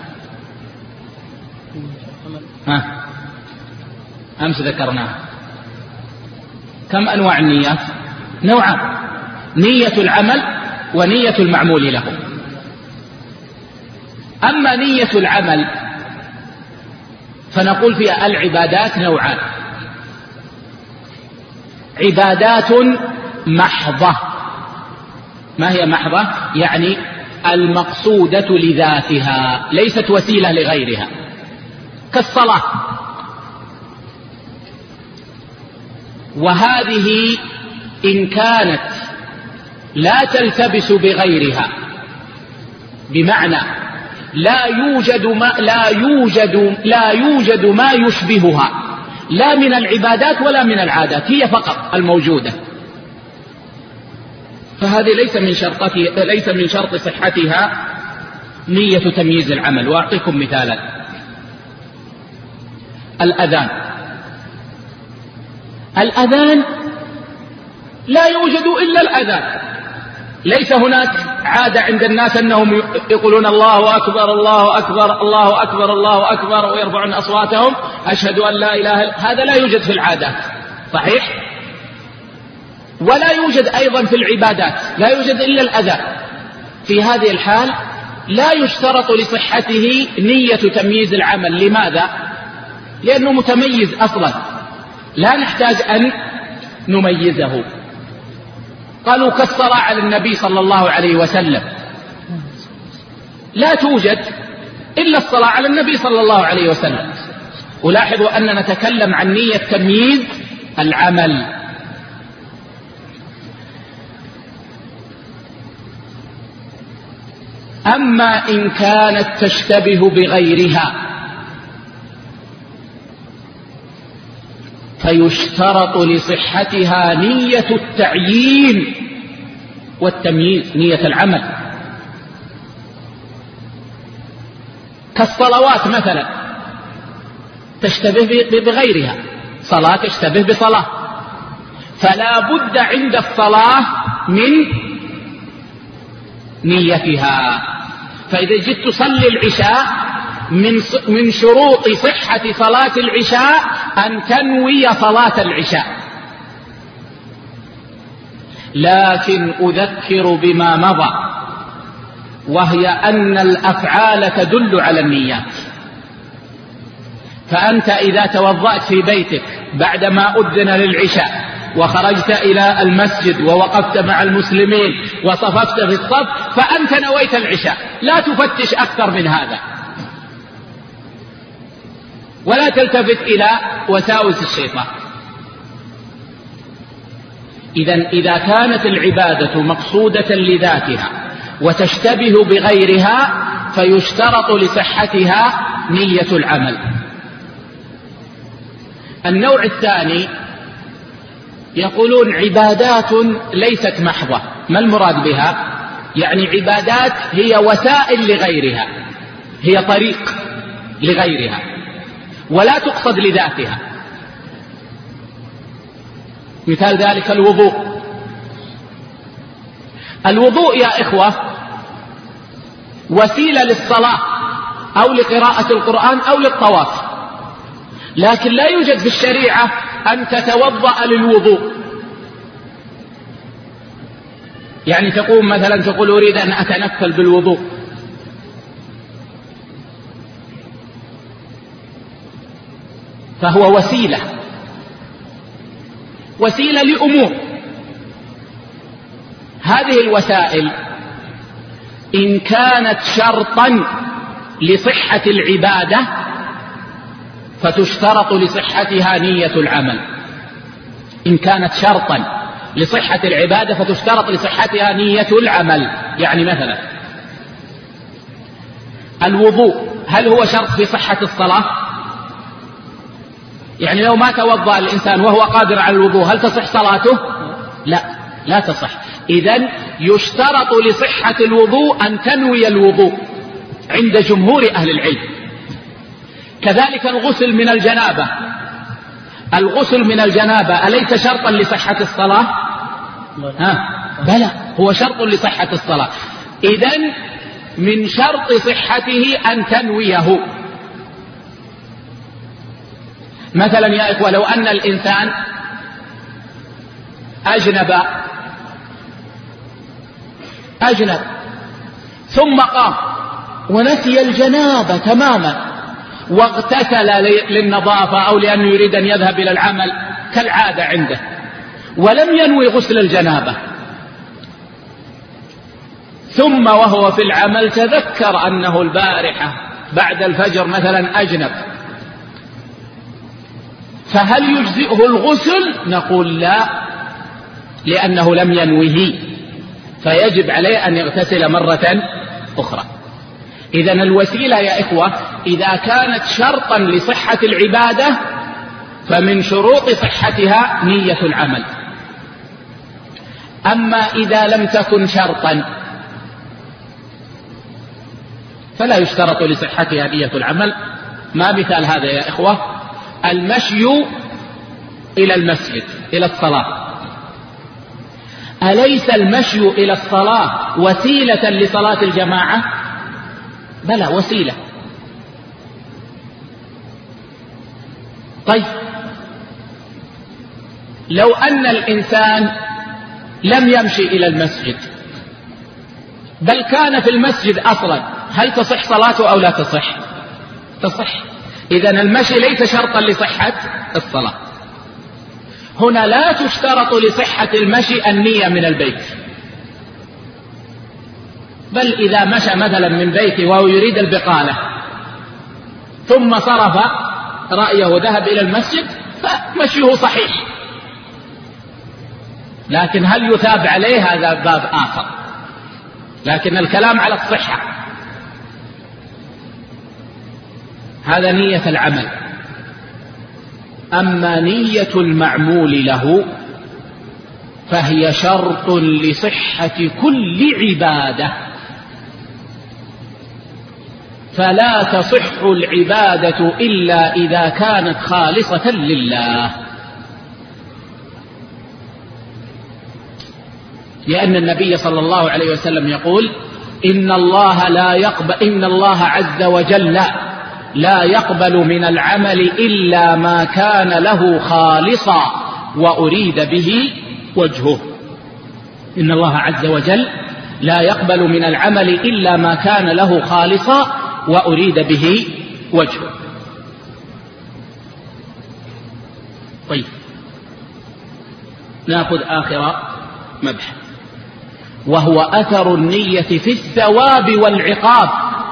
Speaker 2: ها أمس ذكرناها. كم أنواع النيات؟ نوعان: نية العمل ونية المعمول له. أما نية العمل فنقول فيها العبادات نوعان: عبادات محضة. ما هي محضة؟ يعني المقصودة لذاتها، ليست وسيلة لغيرها، كالصلاة. وهذه إن كانت لا تلتبس بغيرها، بمعنى لا يوجد ما لا يوجد لا يوجد ما يشبهها، لا من العبادات ولا من العادات، هي فقط الموجودة، فهذه ليس من شرطها ليس من شرط صحتها نية تمييز العمل. وأعطيكم مثالا: الأذان. الأذان لا يوجد إلا الأذان، ليس هناك عادة عند الناس أنهم يقولون الله أكبر الله أكبر الله أكبر الله أكبر ويرفعون أصواتهم أشهد أن لا إله إلا. هذا لا يوجد في العادات، صحيح؟ ولا يوجد أيضا في العبادات، لا يوجد إلا الأذان. في هذه الحال لا يشترط لصحته نية تمييز العمل. لماذا؟ لأنه متميز أصلا، لا نحتاج أن نميزه. قالوا كالصلاة على النبي صلى الله عليه وسلم، لا توجد إلا الصلاة على النبي صلى الله عليه وسلم. ولاحظوا أننا نتكلم عن نية تمييز العمل. أما إن كانت تشتبه بغيرها فيشترط لصحتها نية التعيين والتمييز، نية العمل. كالصلوات مثلا تشتبه بغيرها، صلاة تشتبه بصلاة، فلا بد عند الصلاة من نيتها. فإذا جئت تصلي العشاء من من شروط صحة صلاة العشاء أن تنوي صلاة العشاء. لكن أذكر بما مضى، وهي أن الأفعال تدل على النيات. فأنت إذا توضأت في بيتك بعدما أذن للعشاء وخرجت إلى المسجد ووقفت مع المسلمين وصففت في الصف، فأنت نويت العشاء، لا تفتش أكثر من هذا، ولا تلتفت إلى وساوس الشيطان. إذن إذا كانت العبادة مقصودة لذاتها وتشتبه بغيرها فيشترط لصحتها نية العمل. النوع الثاني يقولون عبادات ليست محضة. ما المراد بها؟ يعني عبادات هي وسائل لغيرها، هي طريق لغيرها ولا تقصد لذاتها. مثال ذلك الوضوء. الوضوء يا إخوة وسيلة للصلاة أو لقراءة القرآن أو للطواف، لكن لا يوجد في الشريعة أن تتوضأ للوضوء. يعني تقوم مثلا تقول أريد أن أتنفل بالوضوء، فهو وسيلة وسيلة لأمور. هذه الوسائل إن كانت شرطا لصحة العبادة فتشترط لصحتها نية العمل. إن كانت شرطا لصحة العبادة فتشترط لصحتها نية العمل. يعني مثلا الوضوء هل هو شرط في صحة الصلاة؟ يعني لو ما توضأ الإنسان وهو قادر على الوضوء هل تصح صلاته؟ لا، لا تصح. إذن يشترط لصحة الوضوء أن تنوي الوضوء عند جمهور أهل العلم. كذلك الغسل من الجنابة. الغسل من الجنابة أليس شرطا لصحة الصلاة؟ ها بلى، هو شرط لصحة الصلاة. إذن من شرط صحته أن تنويه. مثلا يا إخوة لو أن الإنسان أجنب أجنب ثم قام ونسي الجنابة تماما واغتسل للنظافة أو لأنه يريد أن يذهب إلى العمل كالعادة عنده ولم ينوي غسل الجنابة، ثم وهو في العمل تذكر أنه البارحة بعد الفجر مثلا أجنب، فهل يجزئه الغسل؟ نقول لا، لأنه لم ينوه، فيجب عليه أن يغتسل مرة أخرى. إذن الوسيلة يا إخوة إذا كانت شرطا لصحة العبادة فمن شروط صحتها نية العمل. أما إذا لم تكن شرطا فلا يشترط لصحتها نية العمل. ما مثال هذا يا إخوة؟ المشي إلى المسجد إلى الصلاة. أليس المشي إلى الصلاة وسيلة لصلاة الجماعة؟ بلى، وسيلة. طيب لو أن الإنسان لم يمشي إلى المسجد بل كان في المسجد أصلا، هل تصح صلاته أو لا تصح؟ تصح. إذن المشي ليس شرطا لصحة الصلاة. هنا لا تشترط لصحة المشي النية من البيت، بل إذا مشى مثلا من بيته وهو يريد البقالة ثم صرف رأيه وذهب إلى المسجد فمشيه صحيح، لكن هل يثاب عليه؟ هذا باب آخر، لكن الكلام على الصحة. هذا نية العمل. أما نية المعمول له فهي شرط لصحة كل عبادة، فلا تصح العبادة إلا إذا كانت خالصة لله، لأن النبي صلى الله عليه وسلم يقول: إن الله لا يقبل إن الله عز وجل لا يقبل من العمل إلا ما كان له خالصا وأريد به وجهه. إن الله عز وجل لا يقبل من العمل إلا ما كان له خالصا وأريد به وجهه. طيب، نأخذ آخر مبحث، وهو أثر النية في الثواب والعقاب.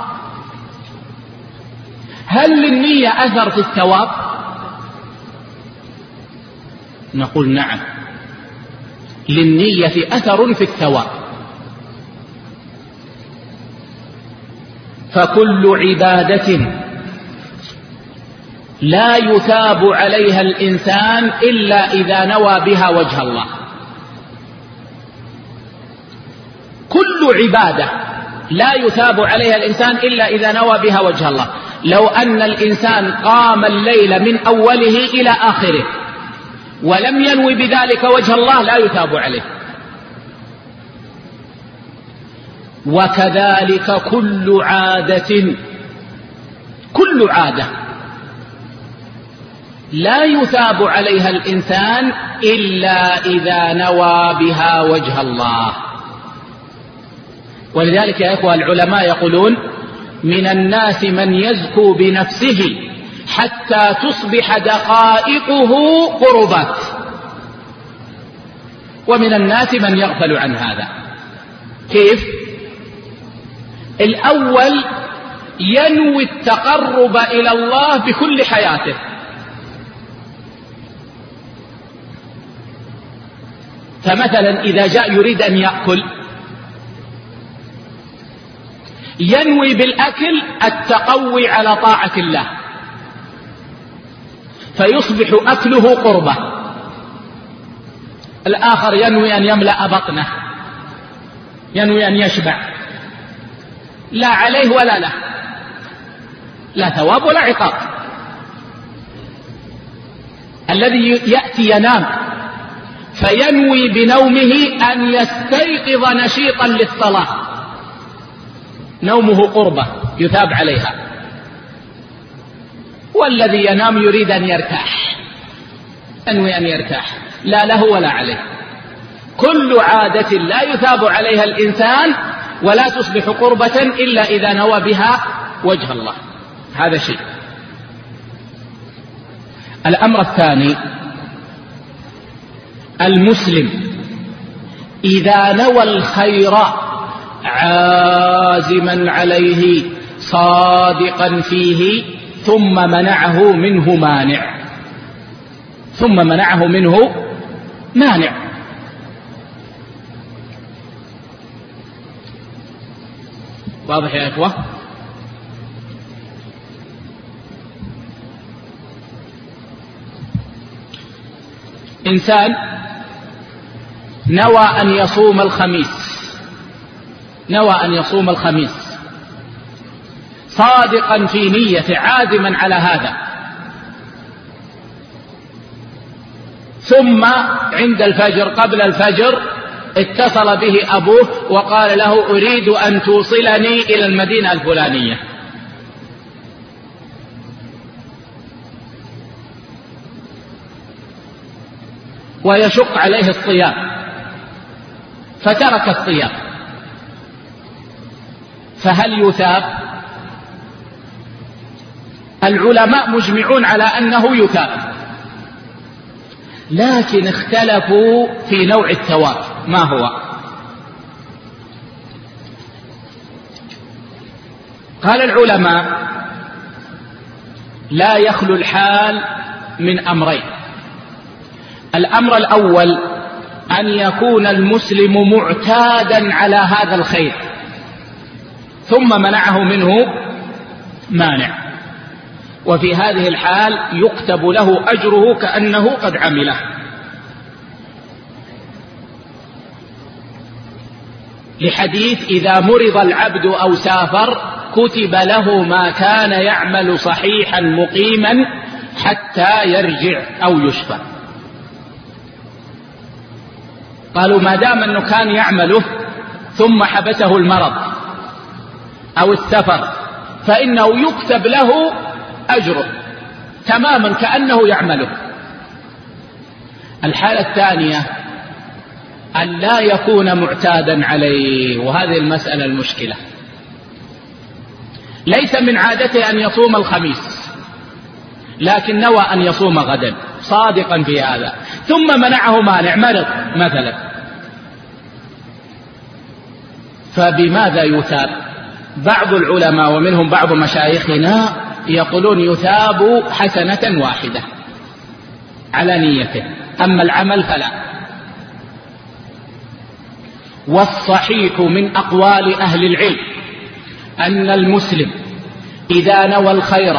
Speaker 2: هل للنية أثر في الثواب؟ نقول نعم، للنية أثر في الثواب. فكل عبادة لا يثاب عليها الإنسان إلا إذا نوى بها وجه الله. كل عبادة لا يثاب عليها الإنسان إلا إذا نوى بها وجه الله. لو أن الإنسان قام الليل من أوله إلى آخره ولم ينوي بذلك وجه الله لا يثاب عليه. وكذلك كل عادة كل عادة لا يثاب عليها الإنسان إلا إذا نوى بها وجه الله. ولذلك يا إخوة العلماء يقولون: من الناس من يزكو بنفسه حتى تصبح دقائقه قربات، ومن الناس من يغفل عن هذا. كيف؟ الأول ينوي التقرب إلى الله بكل حياته، فمثلا إذا جاء يريد أن يأكل ينوي بالأكل التقوي على طاعة الله، فيصبح أكله قربة. الآخر ينوي أن يملأ بطنه، ينوي أن يشبع، لا عليه ولا له، لا ثواب ولا عقاب. الذي يأتي ينام فينوي بنومه أن يستيقظ نشيطا للصلاة، نومه قربة يثاب عليها. والذي ينام يريد أن يرتاح، ينوي أن يرتاح، لا له ولا عليه. كل عادة لا يثاب عليها الإنسان ولا تصبح قربة إلا إذا نوى بها وجه الله. هذا شيء. الأمر الثاني: المسلم إذا نوى الخير عازما عليه صادقا فيه ثم منعه منه مانع ثم منعه منه مانع واضح يا إخوة؟ إنسان نوى أن يصوم الخميس نوى أن يصوم الخميس صادقا في نيته عازما على هذا، ثم عند الفجر قبل الفجر اتصل به أبوه وقال له: أريد أن توصلني إلى المدينة الفلانية. ويشق عليه الصيام فترك الصيام، فهل يثاب؟ العلماء مجمعون على أنه يثاب، لكن اختلفوا في نوع الثواب ما هو. قال العلماء: لا يخلو الحال من أمرين. الأمر الأول أن يكون المسلم معتادا على هذا الخير ثم منعه منه مانع، وفي هذه الحال يكتب له أجره كأنه قد عمله. لحديث: إذا مرض العبد أو سافر كتب له ما كان يعمل صحيحا مقيما حتى يرجع أو يشفى. قالوا: ما دام أنه كان يعمله ثم حبسه المرض أو السفر فإنه يكتب له أجره تماما كأنه يعمله. الحالة الثانية أن لا يكون معتادا عليه، وهذه المسألة المشكلة. ليس من عادته أن يصوم الخميس لكن نوى أن يصوم غدا صادقا في هذا، ثم منعه مانع مرض مثلا، فبماذا يثاب؟ بعض العلماء ومنهم بعض مشايخنا يقولون يثاب حسنة واحدة على نيته، أما العمل فلا. والصحيح من أقوال أهل العلم أن المسلم إذا نوى الخير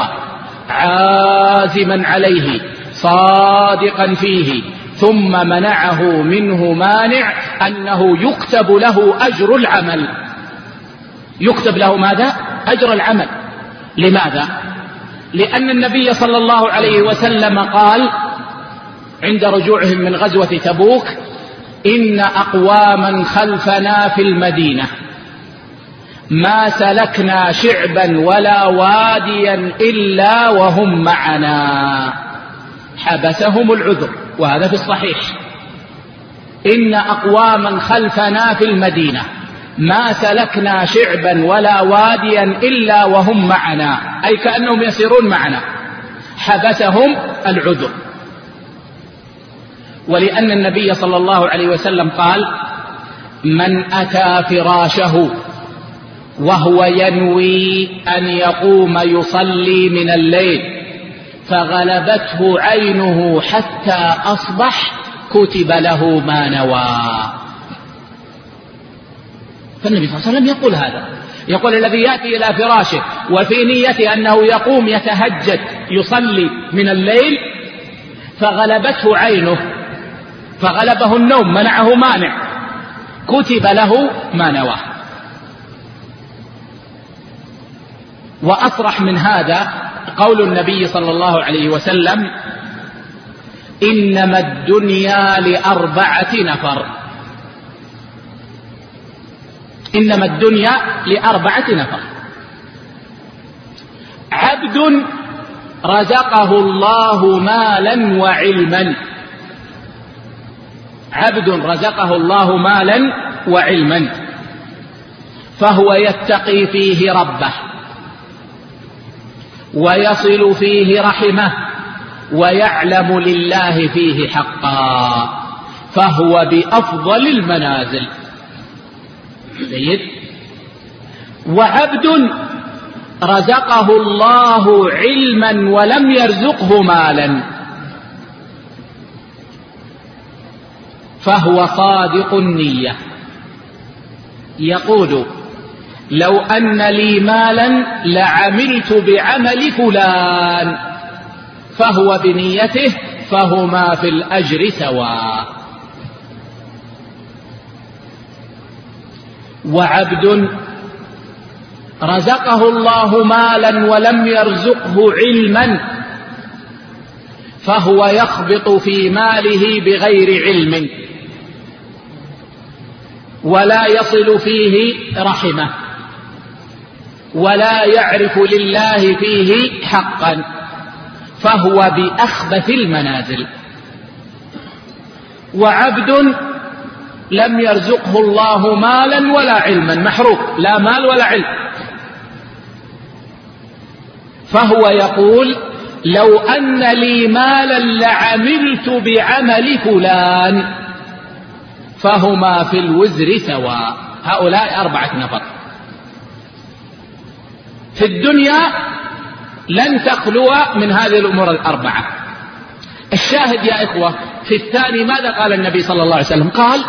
Speaker 2: عازما عليه صادقا فيه ثم منعه منه مانع أنه يكتب له أجر العمل. يكتب له ماذا؟ أجر العمل. لماذا؟ لأن النبي صلى الله عليه وسلم قال عند رجوعهم من غزوة تبوك: إن أقواما خلفنا في المدينة ما سلكنا شعبا ولا واديا إلا وهم معنا حبسهم العذر. وهذا في الصحيح: إن أقواما خلفنا في المدينة ما سلكنا شعبا ولا واديا إلا وهم معنا، أي كأنهم يسيرون معنا، حبسهم العذر. ولأن النبي صلى الله عليه وسلم قال: من أتى فراشه وهو ينوي أن يقوم يصلي من الليل فغلبته عينه حتى أصبح كتب له ما نوى. فالنبي صلى الله عليه وسلم يقول هذا، يقول: الذي يأتي إلى فراشه وفي نيته أنه يقوم يتهجد يصلي من الليل فغلبته عينه، فغلبه النوم منعه مانع، كتب له ما نوى. وأصرح من هذا قول النبي صلى الله عليه وسلم: إنما الدنيا لأربعة نفر. إنما الدنيا لأربعة نفر: عبد رزقه الله مالا وعلما. عبد رزقه الله مالا وعلما فهو يتقي فيه ربه ويصل فيه رحمه ويعلم لله فيه حقا، فهو بأفضل المنازل. جيد. وعبد رزقه الله علما ولم يرزقه مالا فهو صادق النية، يقول: لو أن لي مالا لعملت بعمل فلان، فهو بنيته فهما في الأجر سواء. وعبد رزقه الله مالا ولم يرزقه علما فهو يخبط في ماله بغير علم ولا يصل فيه رحمه ولا يعرف لله فيه حقا، فهو بأخبث المنازل. وعبد لم يرزقه الله مالا ولا علما، محروق، لا مال ولا علم، فهو يقول: لو أن لي مالا لعملت بعمل فلان، فهما في الوزر سواء. هؤلاء أربعة نفر. في الدنيا لن تخلو من هذه الأمور الأربعة. الشاهد يا إخوة في الثاني ماذا قال النبي صلى الله عليه وسلم؟ قال: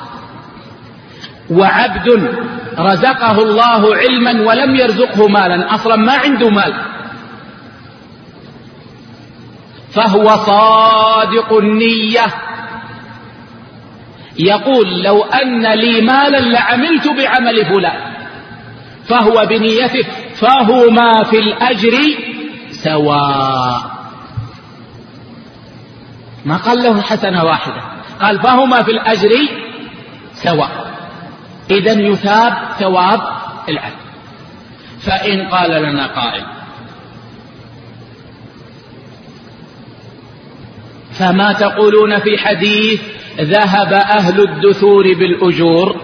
Speaker 2: وعبد رزقه الله علما ولم يرزقه مالا، أصلا ما عنده مال، فهو صادق النية، يقول: لو أن لي مالا لعملت بعمل فلان، فهو بنيته فهما في الأجر سواء. ما قال له حسنة واحدة، قال فهما في الأجر سواء. إذن يثاب ثواب العدل. فإن قال لنا قائل: فما تقولون في حديث ذهب أهل الدثور بالأجور؟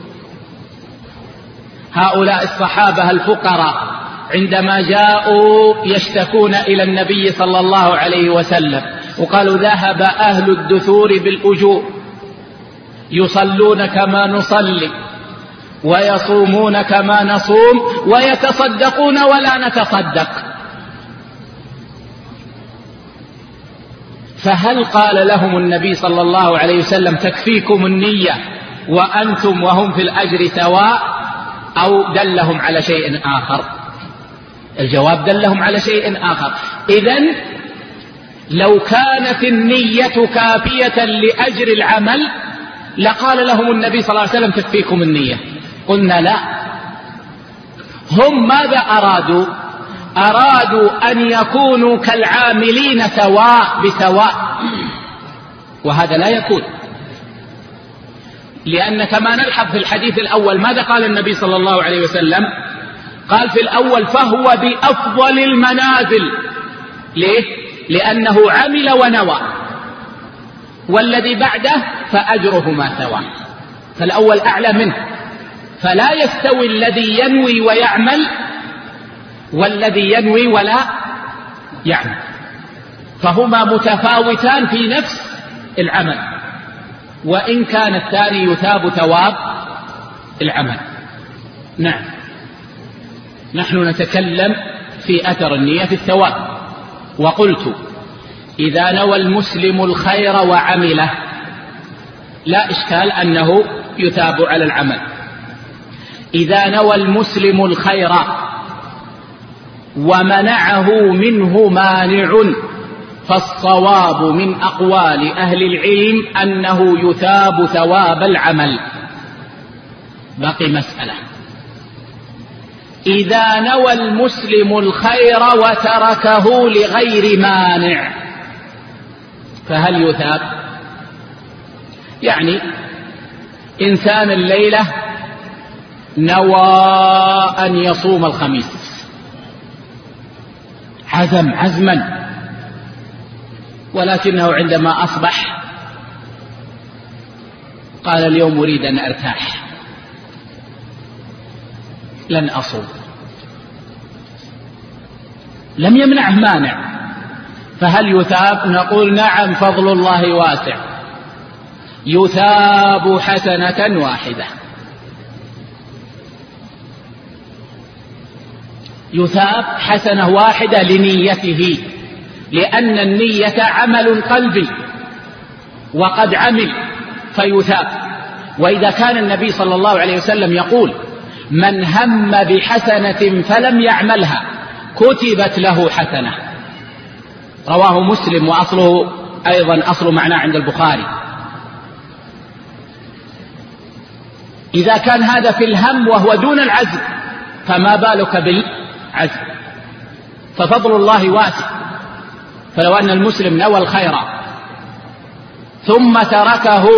Speaker 2: هؤلاء الصحابة الفقراء عندما جاءوا يشتكون إلى النبي صلى الله عليه وسلم وقالوا: ذهب أهل الدثور بالأجور، يصلون كما نصلي ويصومون كما نصوم ويتصدقون ولا نتصدق، فهل قال لهم النبي صلى الله عليه وسلم: تكفيكم النية وأنتم وهم في الأجر سواء، أو دلهم على شيء آخر؟ الجواب: دلهم على شيء آخر. إذن لو كانت النية كافية لأجر العمل لقال لهم النبي صلى الله عليه وسلم: تكفيكم النية. قلنا: لا، هم ماذا أرادوا؟ أرادوا أن يكونوا كالعاملين سواء بسواء، وهذا لا يكون، لأن كما نلحظ في الحديث الأول ماذا قال النبي صلى الله عليه وسلم؟ قال في الأول: فهو بأفضل المنازل. ليه؟ لأنه عمل ونوى. والذي بعده فأجرهما سواء، فالأول أعلى منه، فلا يستوي الذي ينوي ويعمل والذي ينوي ولا يعمل، فهما متفاوتان في نفس العمل، وإن كان الثاني يثاب ثواب العمل. نعم، نحن نتكلم في أثر النية في الثواب. وقلت: إذا نوى المسلم الخير وعمله لا إشكال أنه يثاب على العمل. إذا نوى المسلم الخير ومنعه منه مانع فالصواب من أقوال أهل العلم أنه يثاب ثواب العمل. باقي مسألة: إذا نوى المسلم الخير وتركه لغير مانع فهل يثاب؟ يعني إنسان الليلة نوى أن يصوم الخميس، عزم عزما، ولكنه عندما أصبح قال: اليوم أريد أن أرتاح، لن أصوم. لم يمنعه مانع، فهل يثاب؟ نقول: نعم، فضل الله واسع، يثاب حسنة واحدة، يثاب حسنة واحدة لنيته، لأن النية عمل قلبي وقد عمل فيثاب. وإذا كان النبي صلى الله عليه وسلم يقول: من هم بحسنة فلم يعملها كتبت له حسنة، رواه مسلم، وأصله أيضا أصل معناه عند البخاري. إذا كان هذا في الهم وهو دون العزم، فما بالك بالعزم؟ ففضل الله واسع، فلو أن المسلم نوى الخير ثم تركه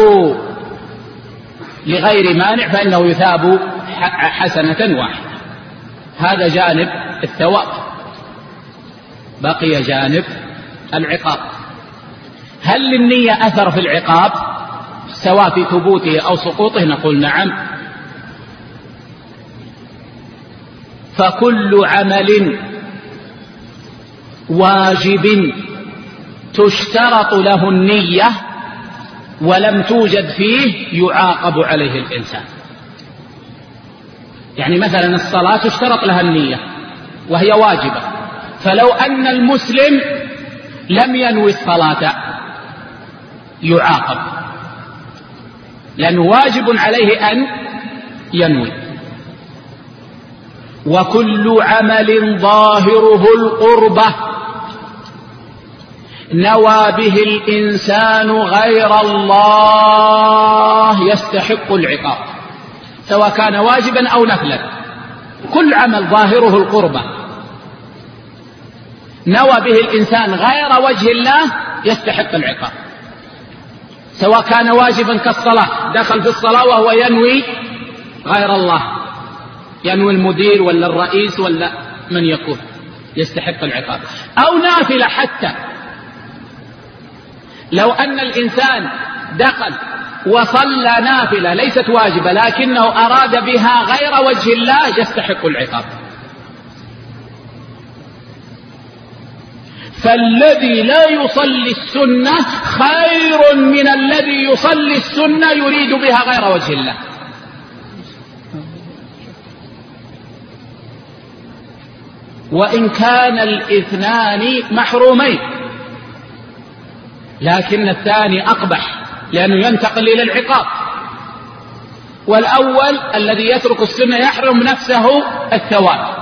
Speaker 2: لغير مانع فإنه يثاب حسنة واحدة. هذا جانب الثواب. بقي جانب العقاب. هل للنية أثر في العقاب سواء في ثبوته أو سقوطه؟ نقول: نعم. فكل عمل واجب تشترط له النية ولم توجد فيه يعاقب عليه الإنسان. يعني مثلا الصلاة تشترط لها النية وهي واجبة، فلو أن المسلم لم ينوي الصلاة يعاقب، لأنه واجب عليه أن ينوي. وكل عمل ظاهره القربة نوى به الإنسان غير الله يستحق العقاب، سواء كان واجبا أو نفلا. كل عمل ظاهره القربة نوى به الإنسان غير وجه الله يستحق العقاب، سواء كان واجبا كالصلاة، دخل في الصلاة وهو ينوي غير الله ينوي المدير ولا الرئيس ولا من يكون يستحق العقاب. أو نافلة حتى، لو أن الإنسان دخل وصلى نافلة ليست واجبة لكنه أراد بها غير وجه الله يستحق العقاب. فالذي لا يصلي السنة خير من الذي يصلي السنة يريد بها غير وجه الله. وإن كان الاثنان محرومين، لكن الثاني أقبح لأنه ينتقل إلى العقاب، والأول الذي يترك السنة يحرم نفسه الثواب.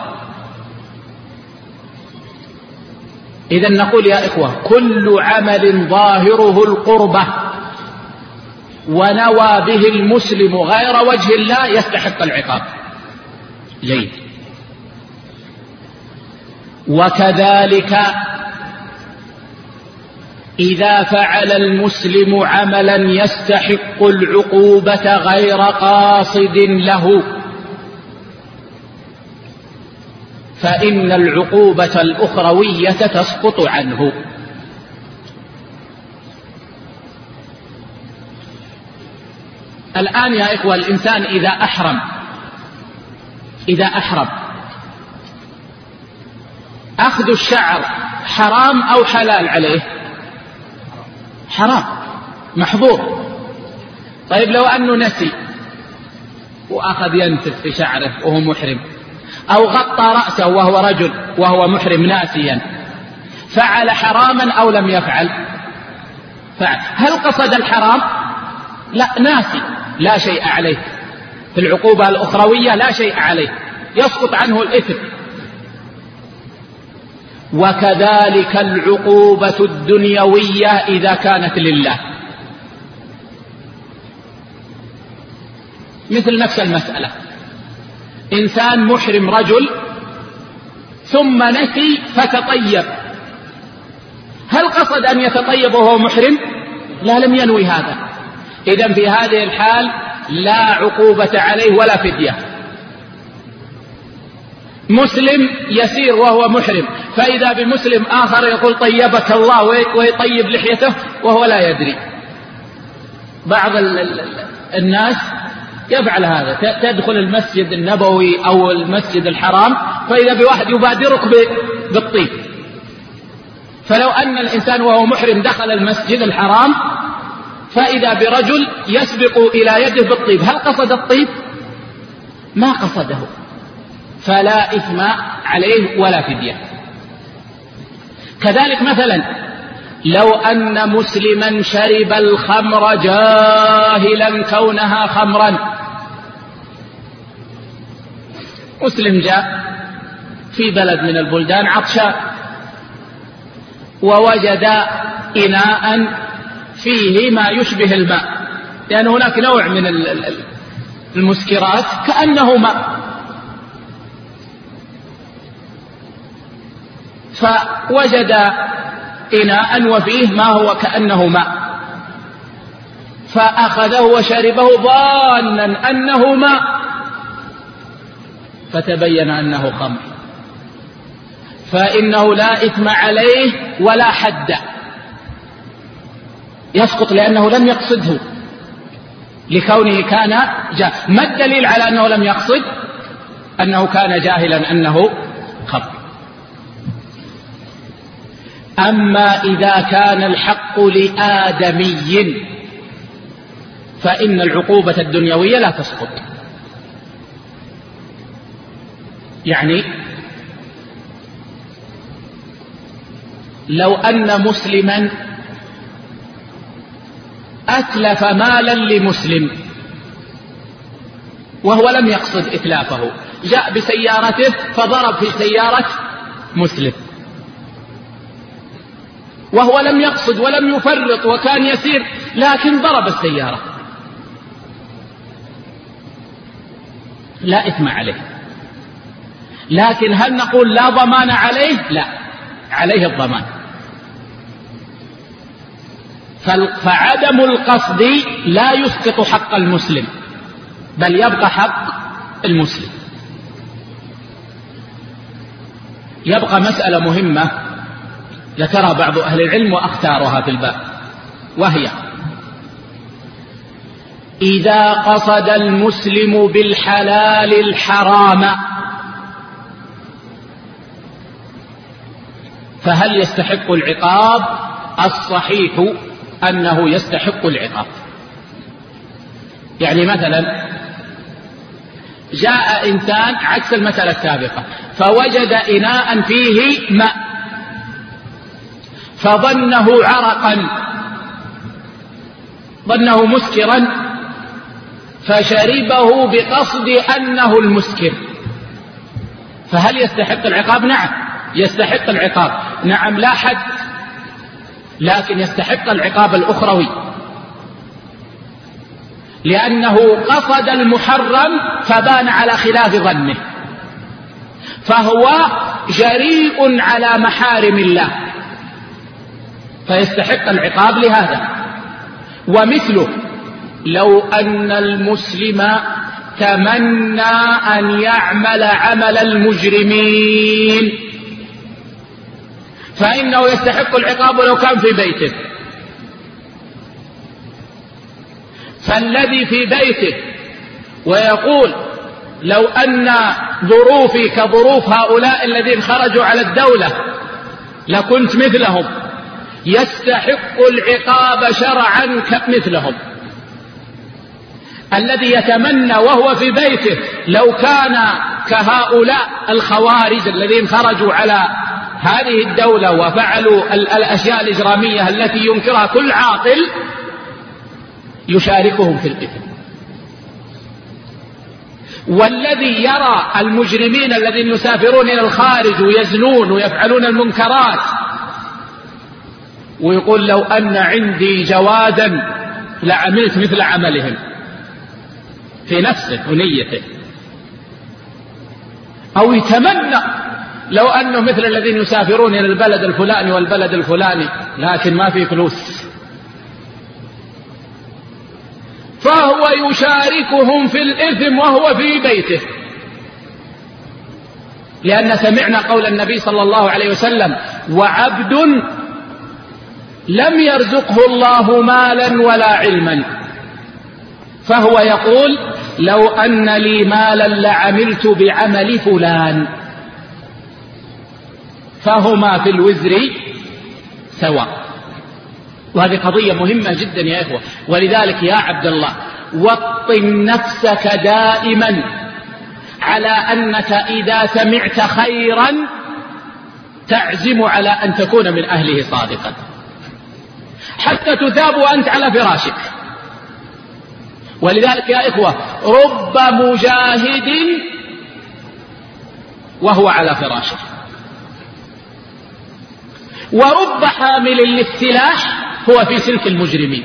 Speaker 2: إذن نقول يا إخوة كل عمل ظاهره القربة ونوى به المسلم غير وجه الله يستحق العقاب. جيد. وكذلك إذا فعل المسلم عملا يستحق العقوبة غير قاصد له فإن العقوبة الأخروية تسقط عنه. الآن يا إخوة الإنسان إذا أحرم إذا أحرم أخذ الشعر حرام أو حلال عليه؟ حرام، محظور. طيب لو أنه نسي وأخذ ينتف في شعره وهو محرم، أو غطى رأسه وهو رجل وهو محرم ناسيا، فعل حراما أو لم يفعل؟ فعل. هل قصد الحرام؟ لا، ناسي، لا شيء عليه في العقوبة الأخروية، لا شيء عليه، يسقط عنه الإثم. وكذلك العقوبة الدنيوية إذا كانت لله، مثل نفس المسألة، إنسان محرم رجل ثم نسي فتطيب، هل قصد أن يتطيب وهو محرم؟ لا، لم ينوي هذا. إذن في هذه الحال لا عقوبة عليه ولا فدية. مسلم يسير وهو محرم، فإذا بمسلم آخر يقول طيبك الله ويطيب لحيته وهو لا يدري. بعض الناس يفعل هذا، تدخل المسجد النبوي أو المسجد الحرام فإذا بواحد يبادرك بالطيب، فلو أن الإنسان وهو محرم دخل المسجد الحرام فإذا برجل يسبق إلى يده بالطيب، هل قصد الطيب؟ ما قصده، فلا إثم عليه ولا فدية. كذلك مثلا لو أن مسلما شرب الخمر جاهلا كونها خمرا، مسلم جاء في بلد من البلدان عطشان ووجد إناء فيه ما يشبه الماء، لأن هناك نوع من المسكرات كأنه ماء، فوجد إناء وفيه ما هو كأنه ماء، فأخذه وشربه ظانا أنه ماء، فتبين أنه خمر، فإنه لا إثم عليه ولا حد، يسقط لأنه لم يقصده لكونه كان جاهلا. ما الدليل على أنه لم يقصد؟ أنه كان جاهلا أنه خمر. أما إذا كان الحق لآدمي فإن العقوبة الدنيوية لا تسقط. يعني لو أن مسلما أتلف مالا لمسلم وهو لم يقصد إتلافه، جاء بسيارته فضرب في سيارة مسلم وهو لم يقصد ولم يفرط وكان يسير، لكن ضرب السيارة، لا إثم عليه. لكن هل نقول لا ضمان عليه؟ لا، عليه الضمان. فعدم القصد لا يسقط حق المسلم، بل يبقى حق المسلم. يبقى مسألة مهمة ذكرها بعض أهل العلم وأختارها في الباب، وهي: إذا قصد المسلم بالحلال الحرام فهل يستحق العقاب؟ الصحيح أنه يستحق العقاب. يعني مثلا جاء إنسان عكس المسألة السابقة فوجد إناء فيه ماء فظنه عرقا، ظنه مسكرا فشربه بقصد أنه المسكر، فهل يستحق العقاب؟ نعم يستحق العقاب، نعم لا حد، لكن يستحق العقاب الأخروي، لأنه قصد المحرم فبان على خلاف ظنه، فهو جريء على محارم الله فيستحق العقاب لهذا. ومثله لو أن المسلم تمنى أن يعمل عمل المجرمين فإنه يستحق العقاب لو كان في بيته. فالذي في بيته ويقول لو أن ظروفي كظروف هؤلاء الذين خرجوا على الدولة لكنت مثلهم، يستحق العقاب شرعا مثلهم. الذي يتمنى وهو في بيته لو كان كهؤلاء الخوارج الذين خرجوا على هذه الدولة وفعلوا الأشياء الإجرامية التي ينكرها كل عاقل، يشاركهم في الإثم. والذي يرى المجرمين الذين يسافرون إلى الخارج ويزنون ويفعلون المنكرات ويقول لو أن عندي جوازا لعملت مثل عملهم في نفسه ونيته، أو يتمنى لو أنه مثل الذين يسافرون إلى البلد الفلاني والبلد الفلاني لكن ما في فلوس، فهو يشاركهم في الإثم وهو في بيته. لأن سمعنا قول النبي صلى الله عليه وسلم: وعبد لم يرزقه الله مالا ولا علما، فهو يقول لو أن لي مالا لعملت بعمل فلان، فهما في الوزر سواء. وهذه قضية مهمة جدا يا إخوة. ولذلك يا عبد الله وطن نفسك دائما على أنك إذا سمعت خيرا تعزم على أن تكون من أهله صادقا حتى تثاب وأنت على فراشك. ولذلك يا إخوة رب مجاهد وهو على فراشه، ورب حامل للسلاح هو في سلك المجرمين.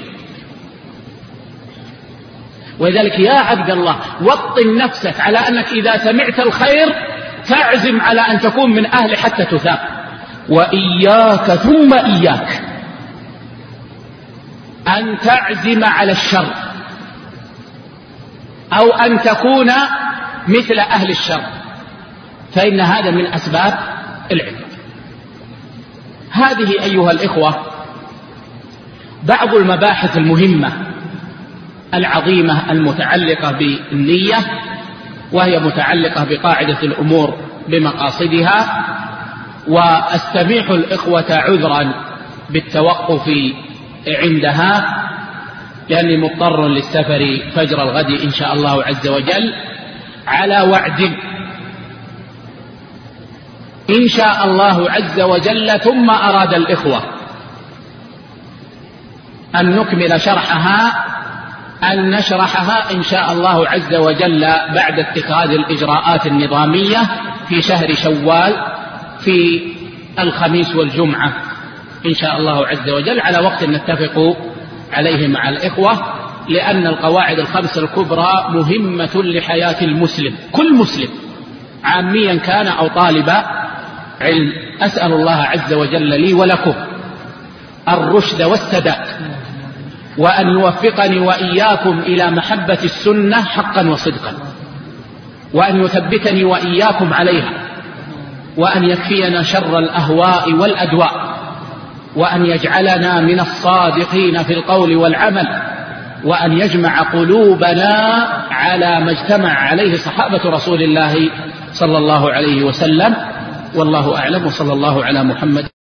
Speaker 2: ولذلك يا عبد الله وطن نفسك على أنك إذا سمعت الخير تعزم على أن تكون من أهل حتى تثاب. وإياك ثم إياك أن تعزم على الشر أو أن تكون مثل أهل الشر، فإن هذا من أسباب العقاب. هذه أيها الإخوة بعض المباحث المهمة العظيمة المتعلقة بالنية، وهي متعلقة بقاعدة الأمور بمقاصدها. وأستميح الإخوة عذرا بالتوقف عندها لأني مضطر للسفر فجر الغد إن شاء الله عز وجل، على وعد إن شاء الله عز وجل ثم أراد الإخوة أن نكمل شرحها أن نشرحها إن شاء الله عز وجل بعد اتخاذ الإجراءات النظامية في شهر شوال في الخميس والجمعة إن شاء الله عز وجل، على وقت نتفق عليه مع الإخوة، لأن القواعد الخمس الكبرى مهمة لحياة المسلم، كل مسلم عاميا كان أو طالب علم. أسأل الله عز وجل لي ولكم الرشد والسداد، وأن يوفقني وإياكم إلى محبة السنة حقا وصدقا، وأن يثبتني وإياكم عليها، وأن يكفينا شر الأهواء والأدواء، وأن يجعلنا من الصادقين في القول والعمل، وأن يجمع قلوبنا على ما اجتمع عليه صحابة رسول الله صلى الله عليه وسلم. والله أعلم، وصلى الله على محمد.